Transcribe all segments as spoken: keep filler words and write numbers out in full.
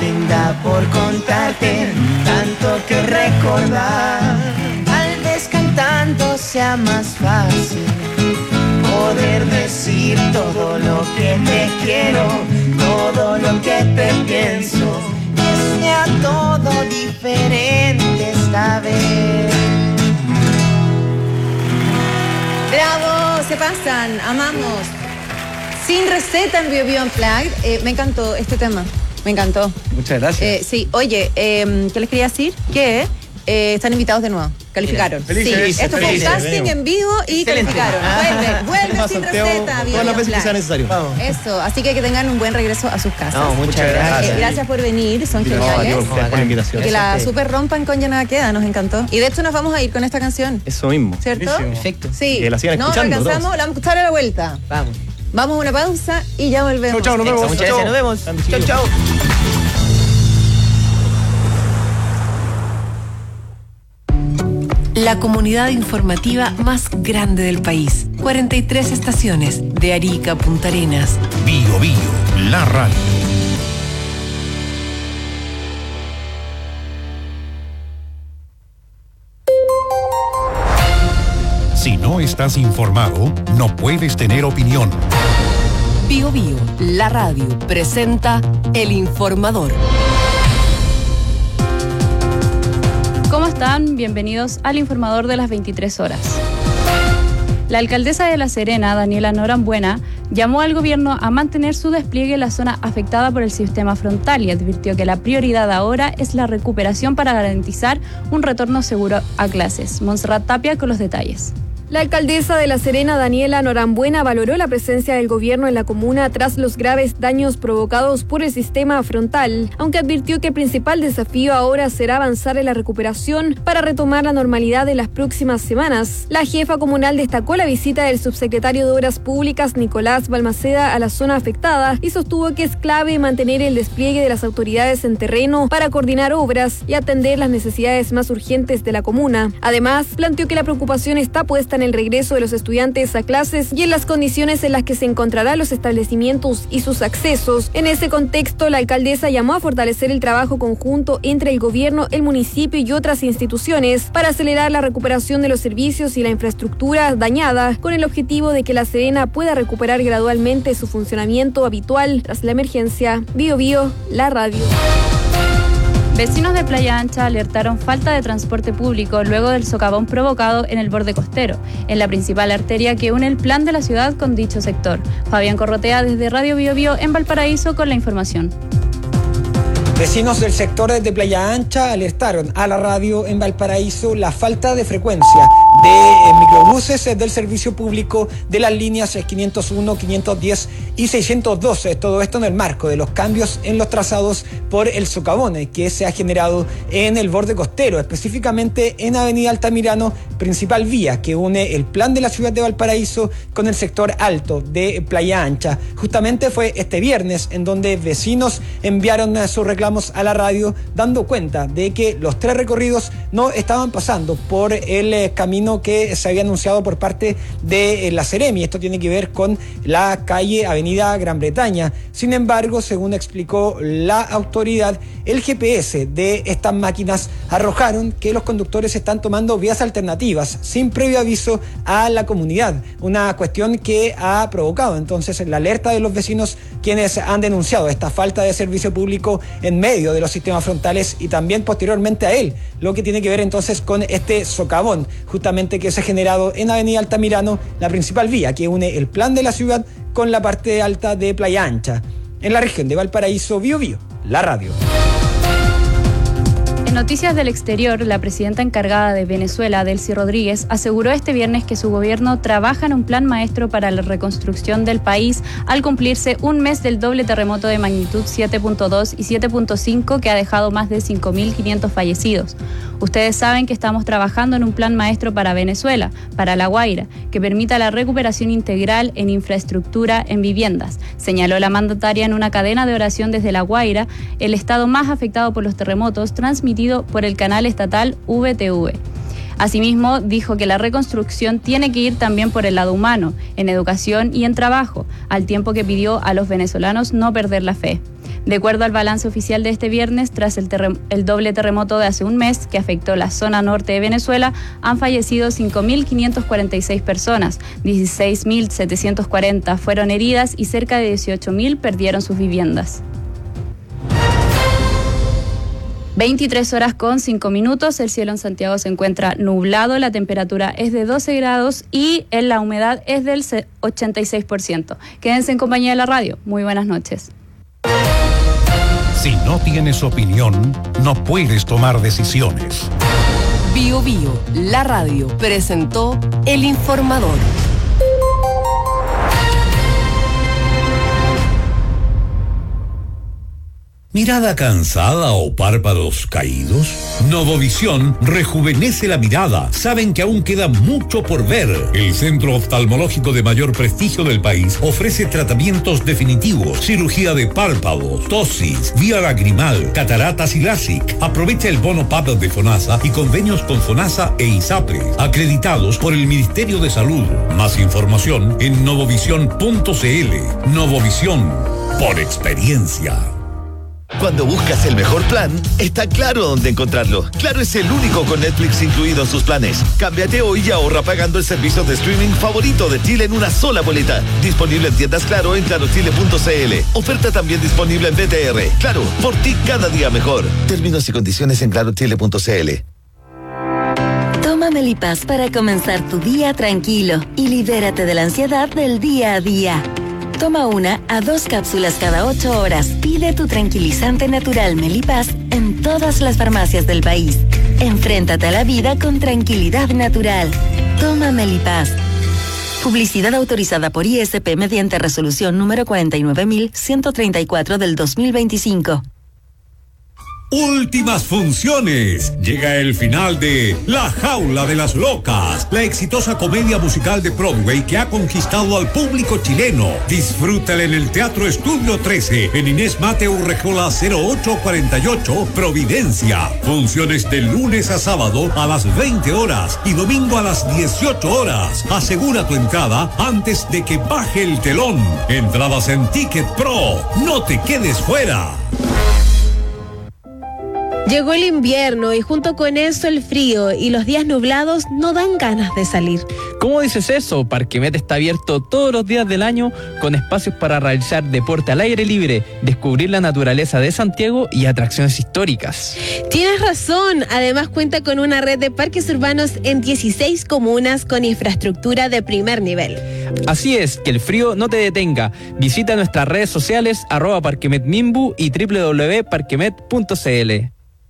linda por contarte, tanto que recordar. Tal vez cantando sea más fácil poder decir todo lo que te quiero, todo lo que te pienso, que sea todo diferente esta vez. ¡Bravo! Se pasan, amamos. Sin receta en Bio Bio Unplugged. Eh, me encantó este tema, me encantó. Muchas gracias. Eh, sí, oye, eh, ¿qué les quería decir? Que eh, están invitados de nuevo. Calificaron. Felices, sí, felices, esto fue un felices, casting venimos. en vivo y Excelente. calificaron. Vuelve, vuelve sin receta. Bio Todas las Bio veces que sea Unplugged. necesario. Vamos. Eso, así que que tengan un buen regreso a sus casas. No, muchas Muchas gracias. gracias. Eh, gracias por venir, son No, geniales. Dios, gracias por la invitación. Que la Gracias a ti. super rompan con Ya Nada Queda, nos encantó. Y de hecho nos vamos a ir con esta canción, Eso mismo. ¿cierto? Buenísimo. Perfecto. Sí. Que la sigan no escuchando alcanzamos, todos. la vamos a escuchar a la vuelta. Vamos. Vamos a una pausa y ya volvemos. Chau, chau, nos Eso, vemos. muchas gracias, nos vemos. Chau, chau. La comunidad informativa más grande del país. cuarenta y tres estaciones, de Arica a Punta Arenas. Bio Bio, la radio. Si no estás informado, no puedes tener opinión. Bio Bio, la radio, presenta El Informador. ¿Cómo están? Bienvenidos al Informador de las veintitrés horas. La alcaldesa de La Serena, Daniela Norambuena, llamó al gobierno a mantener su despliegue en la zona afectada por el sistema frontal y advirtió que la prioridad ahora es la recuperación para garantizar un retorno seguro a clases. Montserrat Tapia con los detalles. La alcaldesa de La Serena, Daniela Norambuena, valoró la presencia del gobierno en la comuna tras los graves daños provocados por el sistema frontal, aunque advirtió que el principal desafío ahora será avanzar en la recuperación para retomar la normalidad en las próximas semanas. La jefa comunal destacó la visita del subsecretario de Obras Públicas, Nicolás Balmaceda, a la zona afectada y sostuvo que es clave mantener el despliegue de las autoridades en terreno para coordinar obras y atender las necesidades más urgentes de la comuna. Además, planteó que la preocupación está puesta en el regreso de los estudiantes a clases y en las condiciones en las que se encontrarán los establecimientos y sus accesos. En ese contexto, la alcaldesa llamó a fortalecer el trabajo conjunto entre el gobierno, el municipio y otras instituciones para acelerar la recuperación de los servicios y la infraestructura dañada, con el objetivo de que La Serena pueda recuperar gradualmente su funcionamiento habitual tras la emergencia. Bio Bio, la radio. Vecinos de Playa Ancha alertaron falta de transporte público luego del socavón provocado en el borde costero, en la principal arteria que une el plan de la ciudad con dicho sector. Fabián Corrotea desde Radio Bio Bio en Valparaíso con la información. Vecinos del sector de Playa Ancha alertaron a la radio en Valparaíso la falta de frecuencia de eh, microbuses eh, del servicio público de las líneas eh, quinientos uno, quinientos diez y seiscientos doce. Todo esto en el marco de los cambios en los trazados por el socavón eh, que se ha generado en el borde costero, específicamente en Avenida Altamirano, principal vía que une el plan de la ciudad de Valparaíso con el sector alto de Playa Ancha. Justamente fue este viernes en donde vecinos enviaron eh, sus reclamos a la radio dando cuenta de que los tres recorridos no estaban pasando por el eh, camino que se había anunciado por parte de eh, la Seremi. Esto tiene que ver con la calle Avenida Gran Bretaña. Sin embargo, según explicó la autoridad, el G P S de estas máquinas arrojaron que los conductores están tomando vías alternativas sin previo aviso a la comunidad. Una cuestión que ha provocado entonces la alerta de los vecinos, quienes han denunciado esta falta de servicio público en medio de los sistemas frontales y también posteriormente a él, lo que tiene que ver entonces con este socavón justamente que se ha generado en Avenida Altamirano, la principal vía que une el plan de la ciudad con la parte alta de Playa Ancha. En la región de Valparaíso, Bio Bio, la radio. En noticias del exterior, la presidenta encargada de Venezuela, Delcy Rodríguez, aseguró este viernes que su gobierno trabaja en un plan maestro para la reconstrucción del país al cumplirse un mes del doble terremoto de magnitud siete punto dos y siete punto cinco que ha dejado más de cinco mil quinientos fallecidos. Ustedes saben que estamos trabajando en un plan maestro para Venezuela, para La Guaira, que permita la recuperación integral en infraestructura, en viviendas, señaló la mandataria en una cadena de oración desde La Guaira, el estado más afectado por los terremotos, transmitido por el canal estatal V T V. Asimismo, dijo que la reconstrucción tiene que ir también por el lado humano, en educación y en trabajo, al tiempo que pidió a los venezolanos no perder la fe. De acuerdo al balance oficial de este viernes, tras el, terrem- el doble terremoto de hace un mes que afectó la zona norte de Venezuela, han fallecido cinco mil quinientas cuarenta y seis personas, dieciséis mil setecientas cuarenta fueron heridas y cerca de dieciocho mil perdieron sus viviendas. veintitrés horas con cinco minutos, el cielo en Santiago se encuentra nublado, la temperatura es de doce grados y en la humedad es del ochenta y seis por ciento. Quédense en compañía de la radio. Muy buenas noches. Si no tienes opinión, no puedes tomar decisiones. Bio Bio, la radio, presentó El Informador. ¿Mirada cansada o párpados caídos? Novovisión rejuvenece la mirada. Saben que aún queda mucho por ver. El centro oftalmológico de mayor prestigio del país ofrece tratamientos definitivos, cirugía de párpados, tosis, vía lagrimal, cataratas y LASIK. Aprovecha el bono P A P de FONASA y convenios con FONASA e ISAPRE, acreditados por el Ministerio de Salud. Más información en novovisión punto c l. Novovisión, por experiencia. Cuando buscas el mejor plan, está Claro dónde encontrarlo. Claro es el único con Netflix incluido en sus planes. Cámbiate hoy y ahorra pagando el servicio de streaming favorito de Chile en una sola boleta. Disponible en tiendas Claro en claro chile punto c l. Oferta también disponible en B T R. Claro, por ti cada día mejor. Términos y condiciones en claro chile punto c l. Toma Melipaz para comenzar tu día tranquilo y libérate de la ansiedad del día a día. Toma una a dos cápsulas cada ocho horas. Pide tu tranquilizante natural Melipaz en todas las farmacias del país. Enfréntate a la vida con tranquilidad natural. Toma Melipaz. Publicidad autorizada por I S P mediante resolución número cuarenta y nueve mil ciento treinta y cuatro del dos mil veinticinco. Últimas funciones. Llega el final de La Jaula de las Locas, la exitosa comedia musical de Broadway que ha conquistado al público chileno. Disfrútala en el Teatro Estudio trece, en Inés Mateo Rejola cero ocho cuarenta y ocho, Providencia. Funciones de lunes a sábado a las veinte horas y domingo a las dieciocho horas. Asegura tu entrada antes de que baje el telón. Entradas en Ticket Pro. No te quedes fuera. Llegó el invierno y junto con eso el frío y los días nublados no dan ganas de salir. ¿Cómo dices eso? Parquemet está abierto todos los días del año con espacios para realizar deporte al aire libre, descubrir la naturaleza de Santiago y atracciones históricas. Tienes razón, además cuenta con una red de parques urbanos en dieciséis comunas con infraestructura de primer nivel. Así es, que el frío no te detenga. Visita nuestras redes sociales arroba parquemetmimbu y doble u doble u doble u punto parquemet punto c l.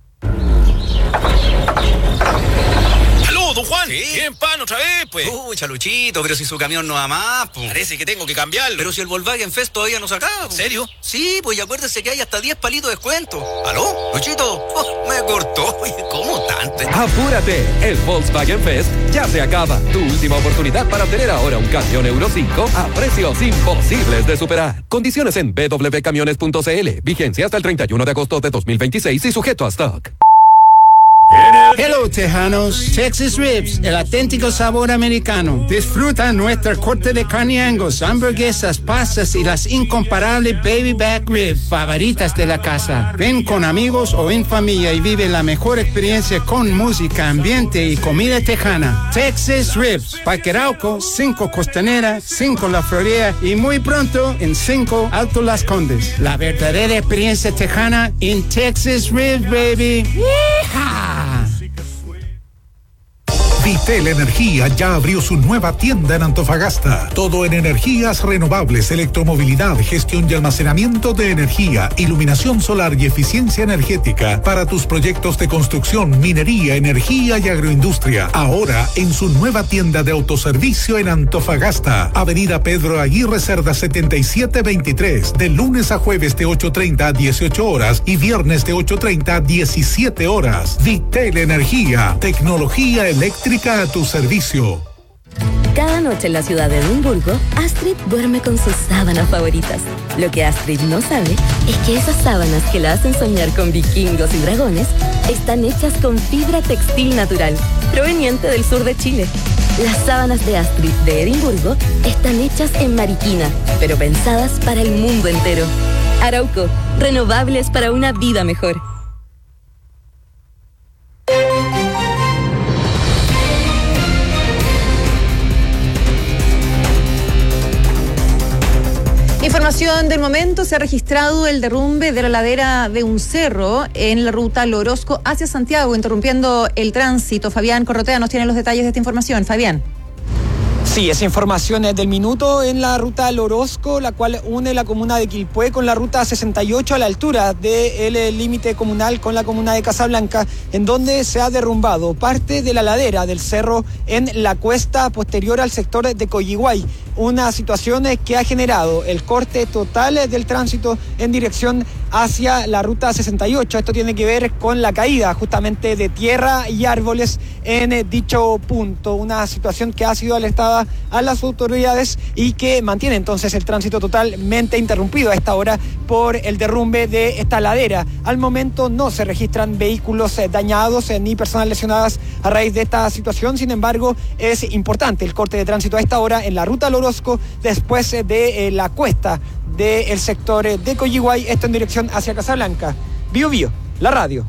Juan, ¿sí? ¿Quieren pan otra vez, pues? Uy, Chaluchito, pero si su camión no va más, pues. Parece que tengo que cambiarlo. Pero si el Volkswagen Fest todavía no se acaba. ¿En serio? Sí, pues y acuérdese que hay hasta diez palitos de descuento. ¿Aló? Luchito, oh, me cortó. ¿Cómo tanto? Apúrate, el Volkswagen Fest ya se acaba. Tu última oportunidad para obtener ahora un camión Euro cinco a precios imposibles de superar. Condiciones en b w camiones punto c l. Vigencia hasta el treinta y uno de agosto de dos mil veintiséis y sujeto a stock. Hello, tejanos. Texas Ribs, el auténtico sabor americano. Disfruta nuestra corte de carne Angus, hamburguesas, pastas y las incomparables baby back ribs favoritas de la casa. Ven con amigos o en familia y vive la mejor experiencia con música, ambiente y comida tejana. Texas Ribs, Parque Arauco, cinco Costanera, cinco La Florida y muy pronto en cinco Alto Las Condes. La verdadera experiencia tejana en Texas Ribs, baby. ¡Yeehaw! Vitel Energía ya abrió su nueva tienda en Antofagasta. Todo en energías renovables, electromovilidad, gestión y almacenamiento de energía, iluminación solar y eficiencia energética para tus proyectos de construcción, minería, energía y agroindustria. Ahora en su nueva tienda de autoservicio en Antofagasta. Avenida Pedro Aguirre Cerda setenta y siete veintitrés. De lunes a jueves de ocho treinta a dieciocho horas y viernes de ocho treinta a diecisiete horas. Vitel Energía. Tecnología eléctrica a tu servicio. Cada noche en la ciudad de Edimburgo, Astrid duerme con sus sábanas favoritas. Lo que Astrid no sabe es que esas sábanas que la hacen soñar con vikingos y dragones están hechas con fibra textil natural, proveniente del sur de Chile. Las sábanas de Astrid de Edimburgo están hechas en Mariquina, pero pensadas para el mundo entero. Arauco, renovables para una vida mejor. Información del momento, se ha registrado el derrumbe de la ladera de un cerro en la ruta al Orozco hacia Santiago, interrumpiendo el tránsito. Fabián Corrotea nos tiene los detalles de esta información. Fabián. Sí, esa información es del minuto en la ruta al Orozco, la cual une la comuna de Quilpué con la ruta sesenta y ocho a la altura del límite comunal con la comuna de Casablanca, en donde se ha derrumbado parte de la ladera del cerro en la cuesta posterior al sector de Coyhaique. Una situación que ha generado el corte total del tránsito en dirección hacia la ruta sesenta y ocho. Esto tiene que ver con la caída justamente de tierra y árboles en dicho punto. Una situación que ha sido alertada a las autoridades y que mantiene entonces el tránsito totalmente interrumpido a esta hora por el derrumbe de esta ladera. Al momento no se registran vehículos dañados ni personas lesionadas a raíz de esta situación. Sin embargo, es importante el corte de tránsito a esta hora en la ruta al Orozco después de eh, la cuesta del sector de Coyhaique, esto en dirección hacia Casablanca. Bio Bio, la radio.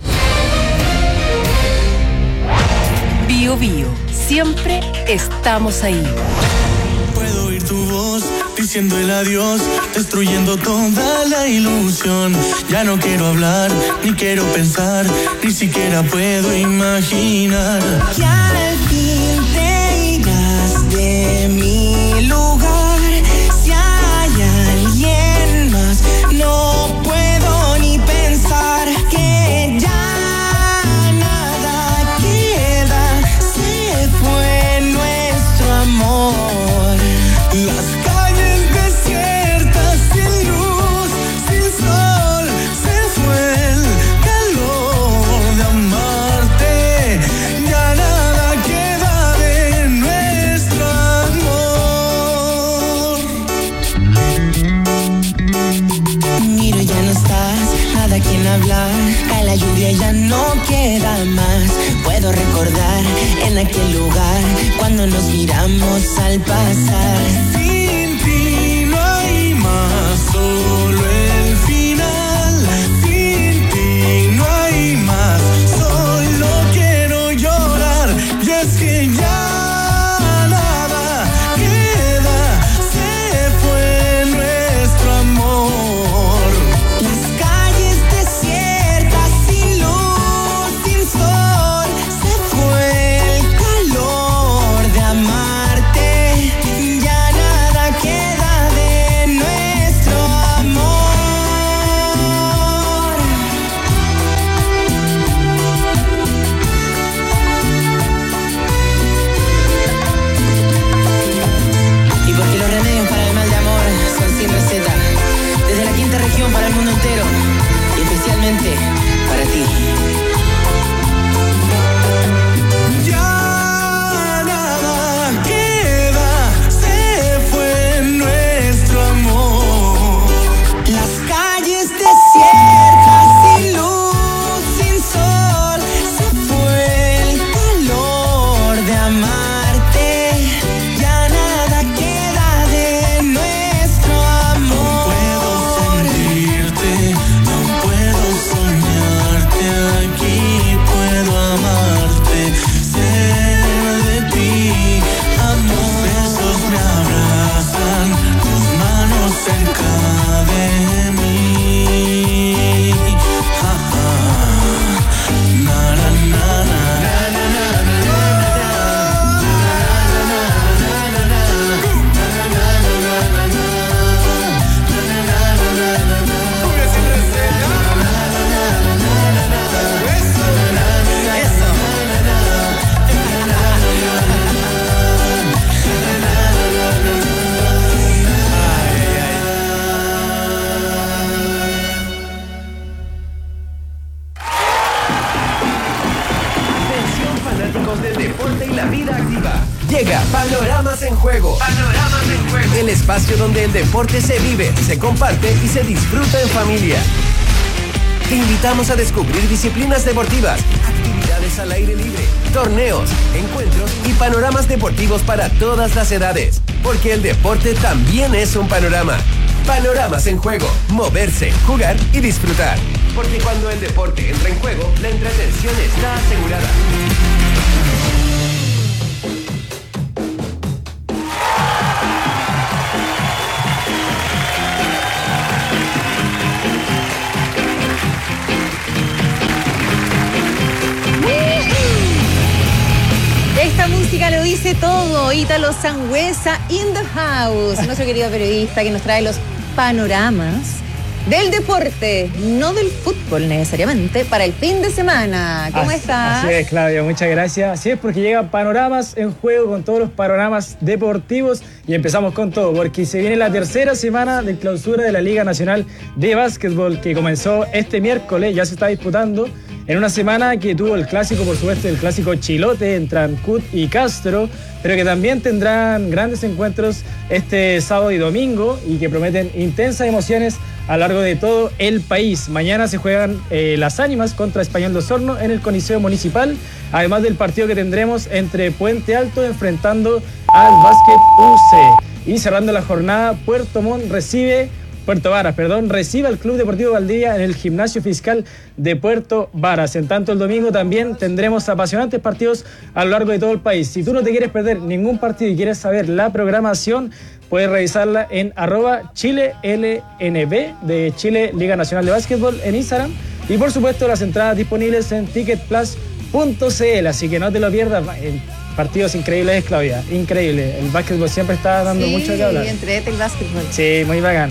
Bio Bio, siempre estamos ahí. Puedo oír tu voz diciendo el adiós, destruyendo toda la ilusión. Ya no quiero hablar, ni quiero pensar, ni siquiera puedo imaginar que al fin te irás de mi lugar. Si hay alguien más, no puedo ni pensar que ya nada queda. Se fue nuestro amor. Las calles desiertas, sin luz, sin sol. Se fue el calor de amarte. Ya nada queda de nuestro amor. Miro, ya no estás, nada quien hablar. Cae la lluvia y ya no queda más. Puedo recordar en aquel lugar cuando nos miramos al pasar. Sin ti no hay más, solo el final. Sin ti no hay más, solo quiero llorar. Y es que ya nada queda, se fue nuestro amor. Las calles desiertas, sin luz, sin sol. Se fue el calor de amarte. Ya nada queda de nuestro amor. Y porque los remedios para el mal de amor son sin receta. Desde la quinta región para el mundo entero. Y especialmente para ti. Ya nada queda, se fue nuestro amor. Las calles desiertas, sin luz, sin sol. Se fue el calor de amarte. Ya nada queda de nuestro amor. No puedo sentirte, no puedo soñarte. Aquí puedo amarte, ser de ti, amor. Besos me abrazan, tus manos cerca de mí. Ja, ja. Na, na, na, na, na, na, Atención fanáticos del deporte y la vida activa. Llega Panoramas en Juego. Panoramas en Juego. El espacio donde el deporte se vive, se comparte y se disfruta en familia. Te invitamos a descubrir disciplinas deportivas, actividades al aire libre, torneos, encuentros y panoramas deportivos para todas las edades. Porque el deporte también es un panorama. Panoramas en Juego. Moverse, jugar y disfrutar. Porque cuando el deporte entra en juego, la entretención está asegurada. Esta música lo dice todo. Ítalo Sangüesa in the house. Nuestro querido periodista que nos trae los panoramas del deporte, no del fútbol necesariamente, para el fin de semana. ¿Cómo así, estás? Así es, Claudia, muchas gracias. Así es, porque llegan panoramas en juego con todos los panoramas deportivos y empezamos con todo, porque se viene la tercera semana de clausura de la Liga Nacional de Básquetbol que comenzó este miércoles, ya se está disputando en una semana que tuvo el clásico, por supuesto, el clásico Chilote entre Ancud y Castro, pero que también tendrán grandes encuentros este sábado y domingo y que prometen intensas emociones a lo largo de todo el país. Mañana se juegan eh, las Ánimas contra Español de Osorno en el Coliseo Municipal, además del partido que tendremos entre Puente Alto enfrentando al Básquet U C. Y cerrando la jornada, Puerto Montt recibe... Puerto Varas, perdón, recibe al Club Deportivo Valdivia en el Gimnasio Fiscal de Puerto Varas. En tanto, el domingo también tendremos apasionantes partidos a lo largo de todo el país. Si tú no te quieres perder ningún partido y quieres saber la programación, puedes revisarla en arroba Chile L N B de Chile Liga Nacional de Básquetbol en Instagram. Y por supuesto, las entradas disponibles en ticket plus punto c l, así que no te lo pierdas. Partidos increíbles, Claudia, increíble. El básquetbol siempre está dando sí, mucho que hablar. Sí, entrete el básquetbol. Sí, muy bacán.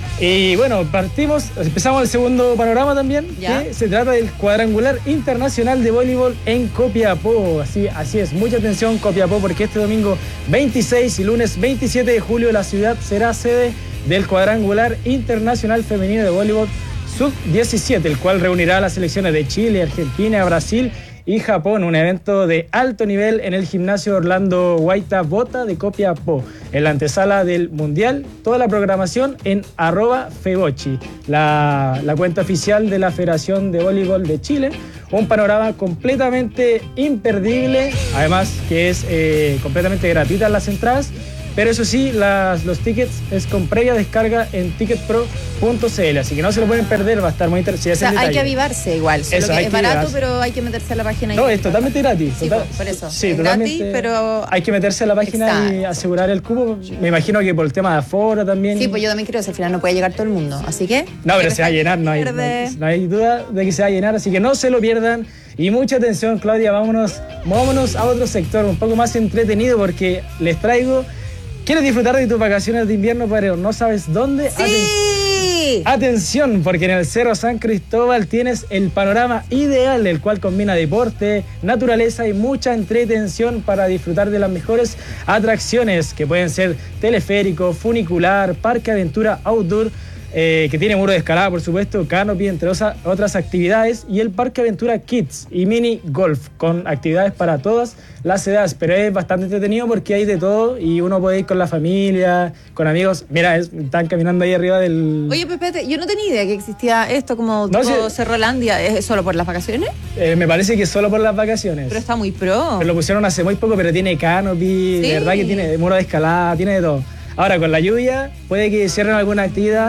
Y bueno, partimos, empezamos el segundo panorama también, ¿ya? Que se trata del cuadrangular internacional de voleibol en Copiapó. Así, así es, mucha atención Copiapó, porque este domingo veintiséis y lunes veintisiete de julio la ciudad será sede del cuadrangular internacional femenino de voleibol sub diecisiete, el cual reunirá a las selecciones de Chile, Argentina, Brasil y Japón, un evento de alto nivel en el gimnasio Orlando Guaita Bota de Copiapó, en la antesala del Mundial. Toda la programación en arroba Febochi, la, la cuenta oficial de la Federación de Voleibol de Chile. Un panorama completamente imperdible, además que es eh, completamente gratuita las entradas. Pero eso sí, las, los tickets es con previa descarga en ticket pro punto c l, así que no se lo pueden perder, va a estar muy interesante. O sea, hay que avivarse igual, solo eso, que es que barato, avivarse. Pero hay que meterse a la página. No, es totalmente gratis. Sí, total, por eso, sí, es totalmente gratis, pero... hay que meterse a la página Exacto. y asegurar el cupo. Me imagino que por el tema de aforo también. Sí, pues yo también creo que al final no puede llegar todo el mundo, así que... No, pero se va a llenar, no hay, no, hay, no hay duda de que se va a llenar, así que no se lo pierdan. Y mucha atención, Claudia, vámonos, vámonos a otro sector un poco más entretenido, porque les traigo... ¿Quieres disfrutar de tus vacaciones de invierno, pero no sabes dónde? ¡Sí! Aten- Atención, porque en el Cerro San Cristóbal tienes el panorama ideal, el cual combina deporte, naturaleza y mucha entretención para disfrutar de las mejores atracciones, que pueden ser teleférico, funicular, parque aventura outdoor, Eh, que tiene muro de escalada, por supuesto, canopy, entre osa, otras actividades, y el Parque Aventura Kids y Mini Golf, con actividades para todas las edades, pero es bastante entretenido porque hay de todo y uno puede ir con la familia, con amigos. Mira, es, están caminando ahí arriba del... Oye, Pepe, yo no tenía idea que existía esto como No, tipo sí. Cerrolandia. ¿Es solo por las vacaciones? Eh, me parece que es solo por las vacaciones. Pero está muy pro. Pero lo pusieron hace muy poco, pero tiene canopy, Sí. de verdad que tiene muro de escalada, tiene de todo. Ahora, con la lluvia, puede que cierren alguna actividad,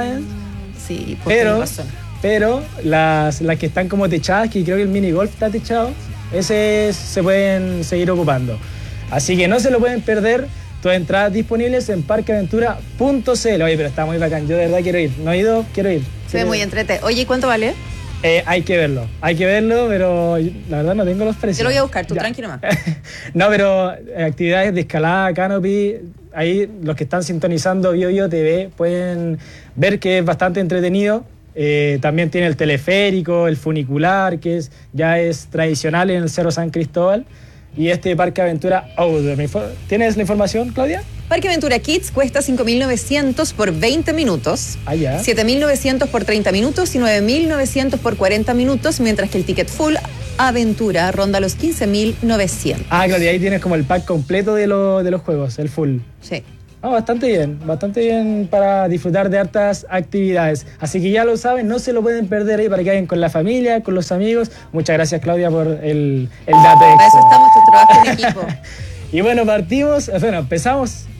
sí, pues pero, tiene razón. pero las, las que están como techadas, que creo que el mini golf está techado, ese se pueden seguir ocupando. Así que no se lo pueden perder. Todas entradas disponibles en parque aventura punto c l. Oye, pero está muy bacán. Yo de verdad quiero ir. No he ido, quiero ir. Se ve muy entrete. Oye, ¿y cuánto vale? Eh, hay que verlo, hay que verlo, pero la verdad no tengo los precios. Yo lo voy a buscar, tú Ya. tranquilo más. No, pero eh, actividades de escalada, canopy, ahí los que están sintonizando BioBio T V pueden ver que es bastante entretenido. Eh, también tiene el teleférico, el funicular, que es, ya es tradicional en el Cerro San Cristóbal. Y este Parque Aventura Outdoor. ¿Tienes la información, Claudia? Parque Aventura Kids cuesta cinco mil novecientos por veinte minutos, Ah, ya. siete mil novecientos por treinta minutos y nueve mil novecientos por cuarenta minutos, mientras que el ticket full Aventura ronda los quince mil novecientos. Ah, Claudia, ahí tienes como el pack completo de, lo, de los juegos, el full. Sí. Ah, bastante bien, bastante bien para disfrutar de hartas actividades. Así que ya lo saben, no se lo pueden perder ahí para que vayan con la familia, con los amigos. Muchas gracias, Claudia, por el, el dato extra. Para eso estamos, tu trabajo en equipo. Y bueno, partimos, bueno, empezamos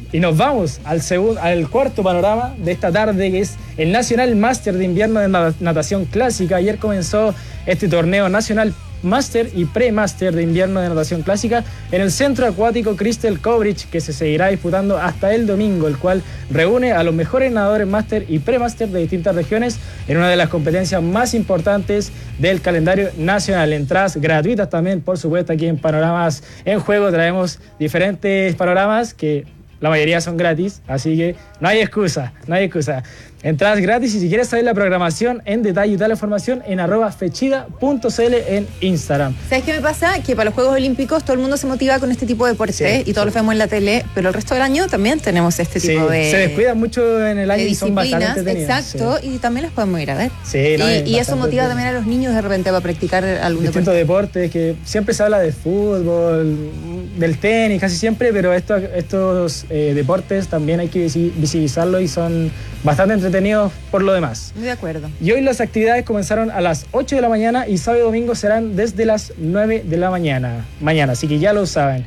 Y nos vamos al, segundo, al cuarto panorama de esta tarde, que es el Nacional Máster de Invierno de Natación Clásica. Ayer comenzó este torneo nacional Máster y Pre-Máster de Invierno de Natación Clásica en el Centro Acuático Crystal Cobridge, que se seguirá disputando hasta el domingo, el cual reúne a los mejores nadadores Máster y Pre-Máster de distintas regiones en una de las competencias más importantes del calendario nacional. Entradas gratuitas también, por supuesto. Aquí en Panoramas en Juego traemos diferentes panoramas que la mayoría son gratis, así que no hay excusa, no hay excusa. Entradas gratis, y si quieres saber la programación en detalle y toda la información en arroba fechida punto c l en Instagram. ¿Sabes qué me pasa? Que para los Juegos Olímpicos todo el mundo se motiva con este tipo de deporte, sí, y todos sí. lo vemos en la tele, pero el resto del año también tenemos este sí, tipo de... se descuidan mucho en el año y son bastante entretenidas. Exacto, sí. y también las podemos ir a ver. Sí, no, y, y eso motiva bien. también a los niños de repente para practicar algún distintos deporte. deportes, que siempre se habla de fútbol, del tenis, casi siempre, pero estos, estos eh, deportes también hay que visibilizarlos y son bastante entretenidos por lo demás. Muy de acuerdo. Y hoy las actividades comenzaron a las ocho de la mañana y sábado y domingo serán desde las nueve de la mañana, mañana, así que ya lo saben.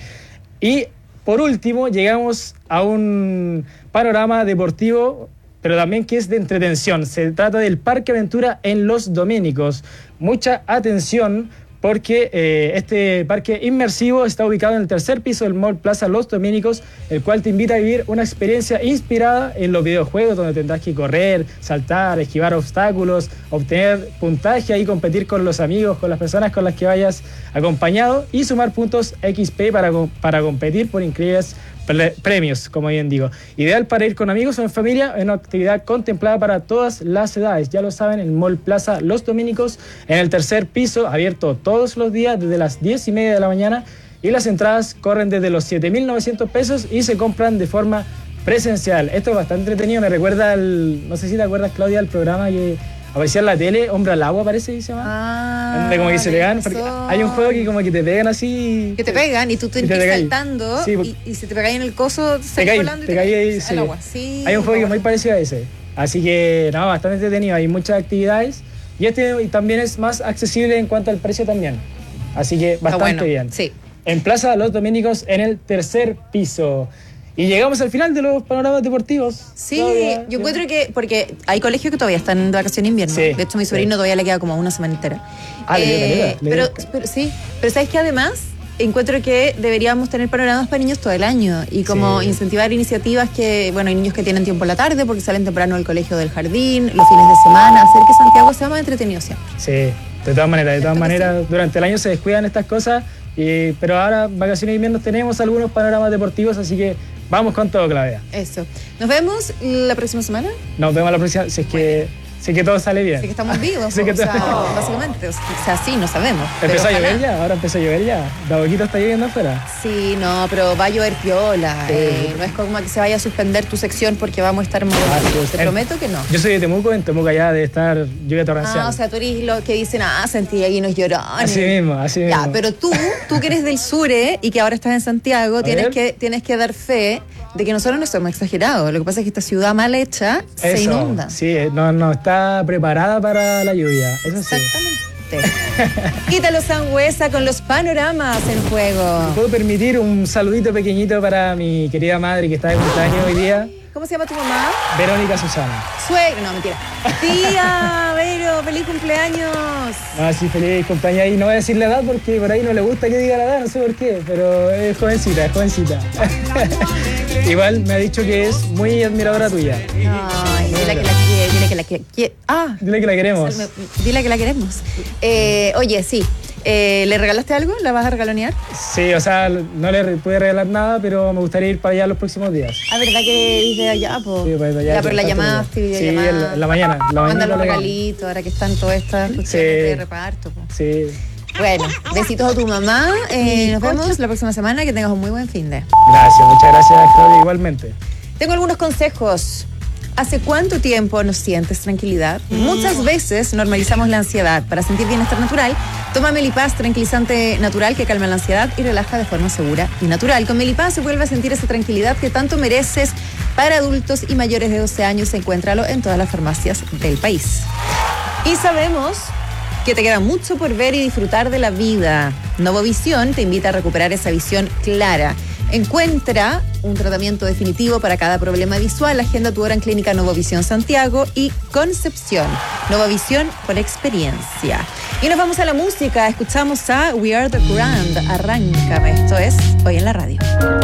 Y por último llegamos a un panorama deportivo, pero también que es de entretención. Se trata del Parque Aventura en Los Doménicos. Mucha atención, porque eh, este parque inmersivo está ubicado en el tercer piso del Mall Plaza Los Doménicos, el cual te invita a vivir una experiencia inspirada en los videojuegos, donde tendrás que correr, saltar, esquivar obstáculos, obtener puntaje y competir con los amigos, con las personas con las que vayas acompañado, y sumar puntos X P para, para competir por increíbles premios, como bien digo. Ideal para ir con amigos o en familia, en una actividad contemplada para todas las edades. Ya lo saben, el Mall Plaza Los Doménicos, en el tercer piso, abierto todos los días desde las diez y media de la mañana, y las entradas corren desde los siete mil novecientos pesos y se compran de forma presencial. Esto es bastante entretenido, me recuerda al, no sé si te acuerdas, Claudia, del programa que aparecía en la tele, Hombre al Agua, parece que se llama. Ah, donde como que se pegan, hay un juego que como que te pegan así. Que te pegan y tú tienes que ir saltando, sí, y, y si te pegáis en el coso, te caes volando y te caes sí. al agua. Sí, hay un juego que es muy parecido a ese. Así que, no, bastante entretenido, hay muchas actividades. Y este también es más accesible en cuanto al precio también. Así que bastante bueno, bien. Sí. En Plaza Los Doménicos, en el tercer piso. Y llegamos al final de los panoramas deportivos. Sí, todavía, yo encuentro que, porque hay colegios que todavía están de vacaciones de invierno. Sí, de hecho, mi sobrino sí. todavía le queda como una semana entera. Ah, eh, le pero, pero sí, pero ¿sabes qué? Además, encuentro que deberíamos tener panoramas para niños todo el año y como sí. incentivar iniciativas que, bueno, hay niños que tienen tiempo en la tarde porque salen temprano del colegio del jardín, los fines de semana, hacer que Santiago sea más entretenido siempre. Sí, de todas maneras, de todas maneras, durante el año se descuidan estas cosas, y, pero ahora, vacaciones de invierno, tenemos algunos panoramas deportivos, así que vamos con todo, Claudia. Eso. ¿Nos vemos la próxima semana? Nos vemos la próxima, si es que, si es que todo sale bien. Si es que estamos vivos, si o, que o sea, básicamente. O sea, sí, no sabemos. ¿Empezó a llover ya? Ahora empezó a llover ya. ¿De a poquito está lloviendo afuera? Sí, no, pero va a llover piola. Sí. Eh, no es como que se vaya a suspender tu sección porque vamos a estar muy... Ah, sí, te en, prometo que no. Yo soy de Temuco, en Temuco allá debe estar lluvia torrencial. Ah, o sea, tú eres lo que dicen, ah, sentí ahí unos llorones. Así mismo, así mismo. Ya, pero tú, tú que eres del sur eh, y que ahora estás en Santiago, tienes que, tienes que dar fe de que nosotros no somos exagerados. Lo que pasa es que esta ciudad mal hecha Eso, se inunda. Sí, no, no está preparada para la lluvia. Eso Exactamente. Sí. Ítalo Sangüesa con los panoramas en juego. ¿Puedo permitir un saludito pequeñito para mi querida madre que está de cumpleaños hoy día? ¿Cómo se llama tu mamá? Verónica Susana. Suegra, no, mentira. Tía, Vero, feliz cumpleaños. Ah, sí, feliz cumpleaños. Y no voy a decir la edad porque por ahí no le gusta que diga la edad, no sé por qué, pero es jovencita, es jovencita. Igual me ha dicho que es muy admiradora tuya. Ay, dile que la quiere, dile que la quiere. Ah, dile que la queremos. Dile que la queremos. Eh, oye, sí. Eh, ¿Le regalaste algo? ¿La vas a regalonear? Sí, o sea, no le pude regalar nada, pero me gustaría ir para allá los próximos días. Ah, ¿verdad que dice allá? Po? Sí, pues allá. Ya, pero la llamaste, Sí, en la, en la mañana. La Manda los regalitos, ahora que están todas estas cuestiones sí. de reparto. Po. Sí. Bueno, besitos a tu mamá. Eh, nos vemos la próxima semana. Que tengas un muy buen fin de. Gracias, muchas gracias, Claudia, igualmente. Tengo algunos consejos. ¿Hace cuánto tiempo no sientes tranquilidad? Mm. Muchas veces normalizamos la ansiedad. Para sentir bienestar natural, toma Melipaz, tranquilizante natural que calma la ansiedad y relaja de forma segura y natural. Con Melipaz se vuelve a sentir esa tranquilidad que tanto mereces. Para adultos y mayores de doce años, encuéntralo en todas las farmacias del país. Y sabemos que te queda mucho por ver y disfrutar de la vida. Novovisión te invita a recuperar esa visión clara. Encuentra un tratamiento definitivo para cada problema visual. Agenda tu hora en Clínica Novovisión Santiago y Concepción. Novovisión con experiencia. Y nos vamos a la música. Escuchamos a We Are The Grand. Arráncame. Esto es Hoy en la Radio.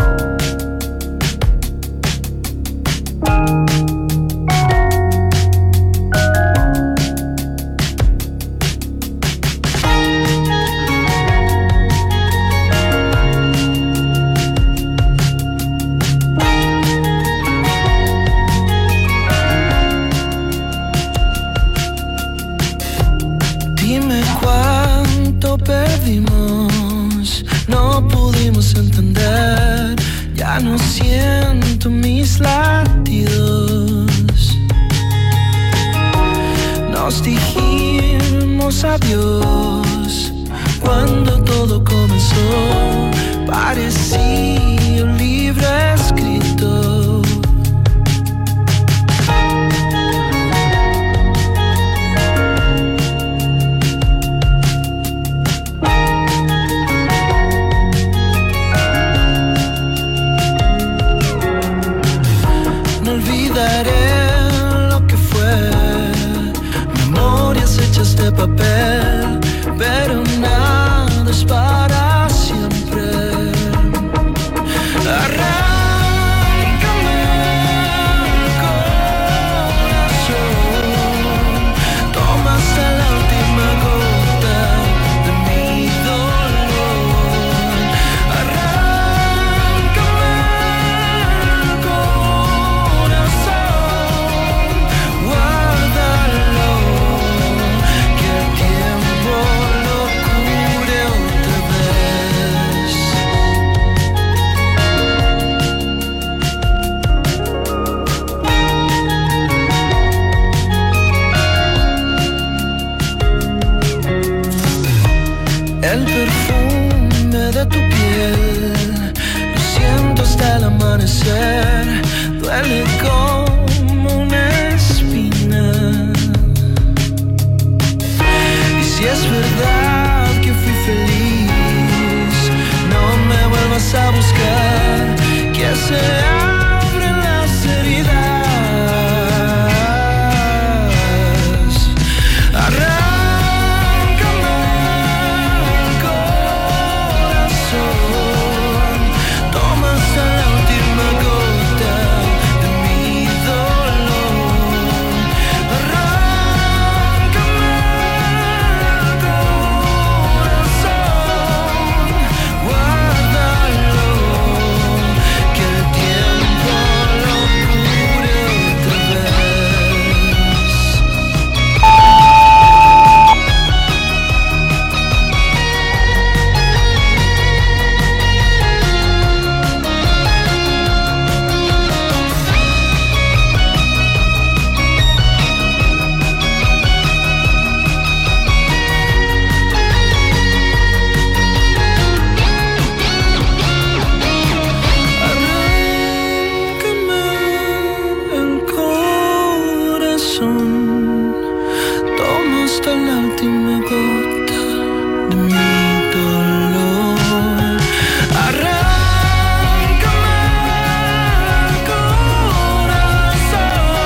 No pudimos entender, ya no siento mis latidos. Nos dijimos adiós cuando todo comenzó, parecía un libro escrito. Olvidaré lo que fue, memorias hechas de papel, pero nada es para siempre. Arráncame el corazón, toma hasta la última gota de mi dolor. Arráncame el corazón, guárdalo, que el tiempo lo cure otra vez. El perfume de tu piel, lo siento hasta el amanecer, duele como una espina. Y si es verdad que fui feliz, no me vuelvas a buscar, que se abren las heridas. Arráncame el corazón, toma hasta la última gota de mi dolor. Arráncame el corazón, guárdalo, que el tiempo lo cure otra vez. Arráncame el corazón, toma hasta la última gota de mi dolor. Arráncame el corazón.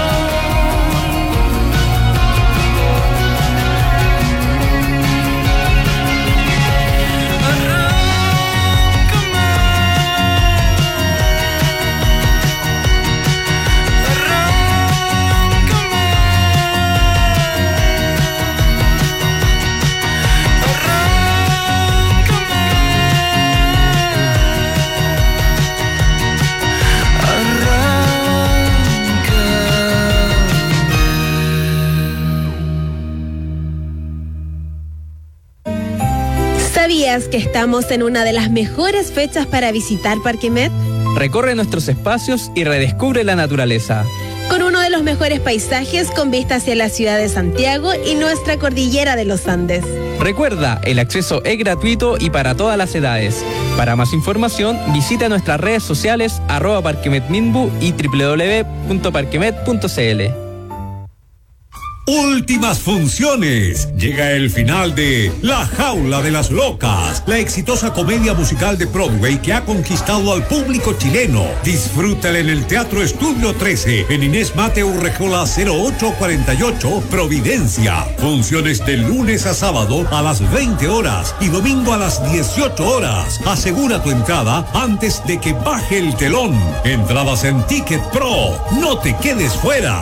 ¿Sabías que estamos en una de las mejores fechas para visitar Parque Met? Recorre nuestros espacios y redescubre la naturaleza. Con uno de los mejores paisajes con vista hacia la ciudad de Santiago y nuestra cordillera de los Andes. Recuerda, el acceso es gratuito y para todas las edades. Para más información, visita nuestras redes sociales arroba parquemetminbu y doble u doble u doble u punto parquemet punto c l. Últimas funciones. Llega el final de La Jaula de las Locas, la exitosa comedia musical de Broadway que ha conquistado al público chileno. Disfrútala en el Teatro Estudio trece, en Inés Mateo Urrejola cero ocho cuarenta y ocho, Providencia. Funciones de lunes a sábado a las veinte horas y domingo a las dieciocho horas. Asegura tu entrada antes de que baje el telón. Entradas en Ticket Pro. No te quedes fuera.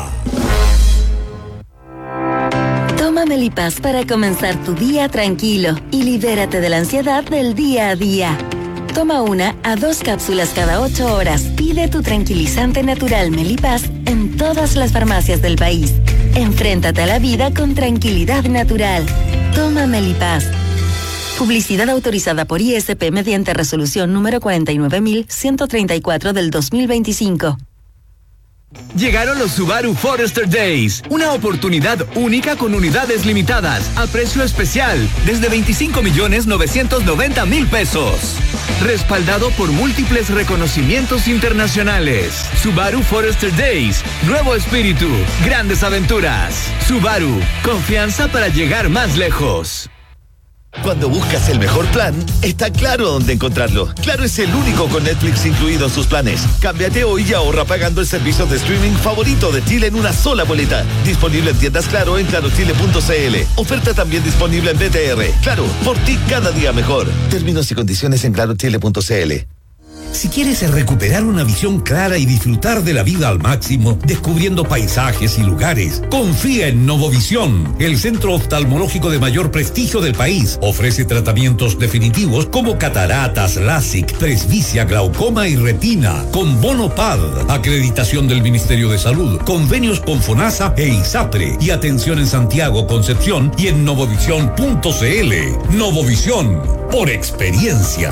Toma Melipaz para comenzar tu día tranquilo y libérate de la ansiedad del día a día. Toma una a dos cápsulas cada ocho horas. Pide tu tranquilizante natural Melipaz en todas las farmacias del país. Enfréntate a la vida con tranquilidad natural. Toma Melipaz. Publicidad autorizada por I S P mediante resolución número cuarenta y nueve mil ciento treinta y cuatro del dos mil veinticinco. Llegaron los Subaru Forester Days, una oportunidad única con unidades limitadas, a precio especial, desde veinticinco millones novecientos noventa mil pesos. Respaldado por múltiples reconocimientos internacionales. Subaru Forester Days, nuevo espíritu, grandes aventuras. Subaru, confianza para llegar más lejos. Cuando buscas el mejor plan, está claro dónde encontrarlo. Claro es el único con Netflix incluido en sus planes. Cámbiate hoy y ahorra pagando el servicio de streaming favorito de Chile en una sola boleta. Disponible en tiendas Claro en claro chile punto c l. Oferta también disponible en B T R. Claro, por ti cada día mejor. Términos y condiciones en claro chile punto c l. Si quieres recuperar una visión clara y disfrutar de la vida al máximo, descubriendo paisajes y lugares, confía en Novovisión, el centro oftalmológico de mayor prestigio del país. Ofrece tratamientos definitivos como cataratas, LASIK, presbicia, glaucoma y retina, con bono P A D, acreditación del Ministerio de Salud, convenios con FONASA e ISAPRE, y atención en Santiago, Concepción y en novovisión punto c l. Novovisión, por experiencia.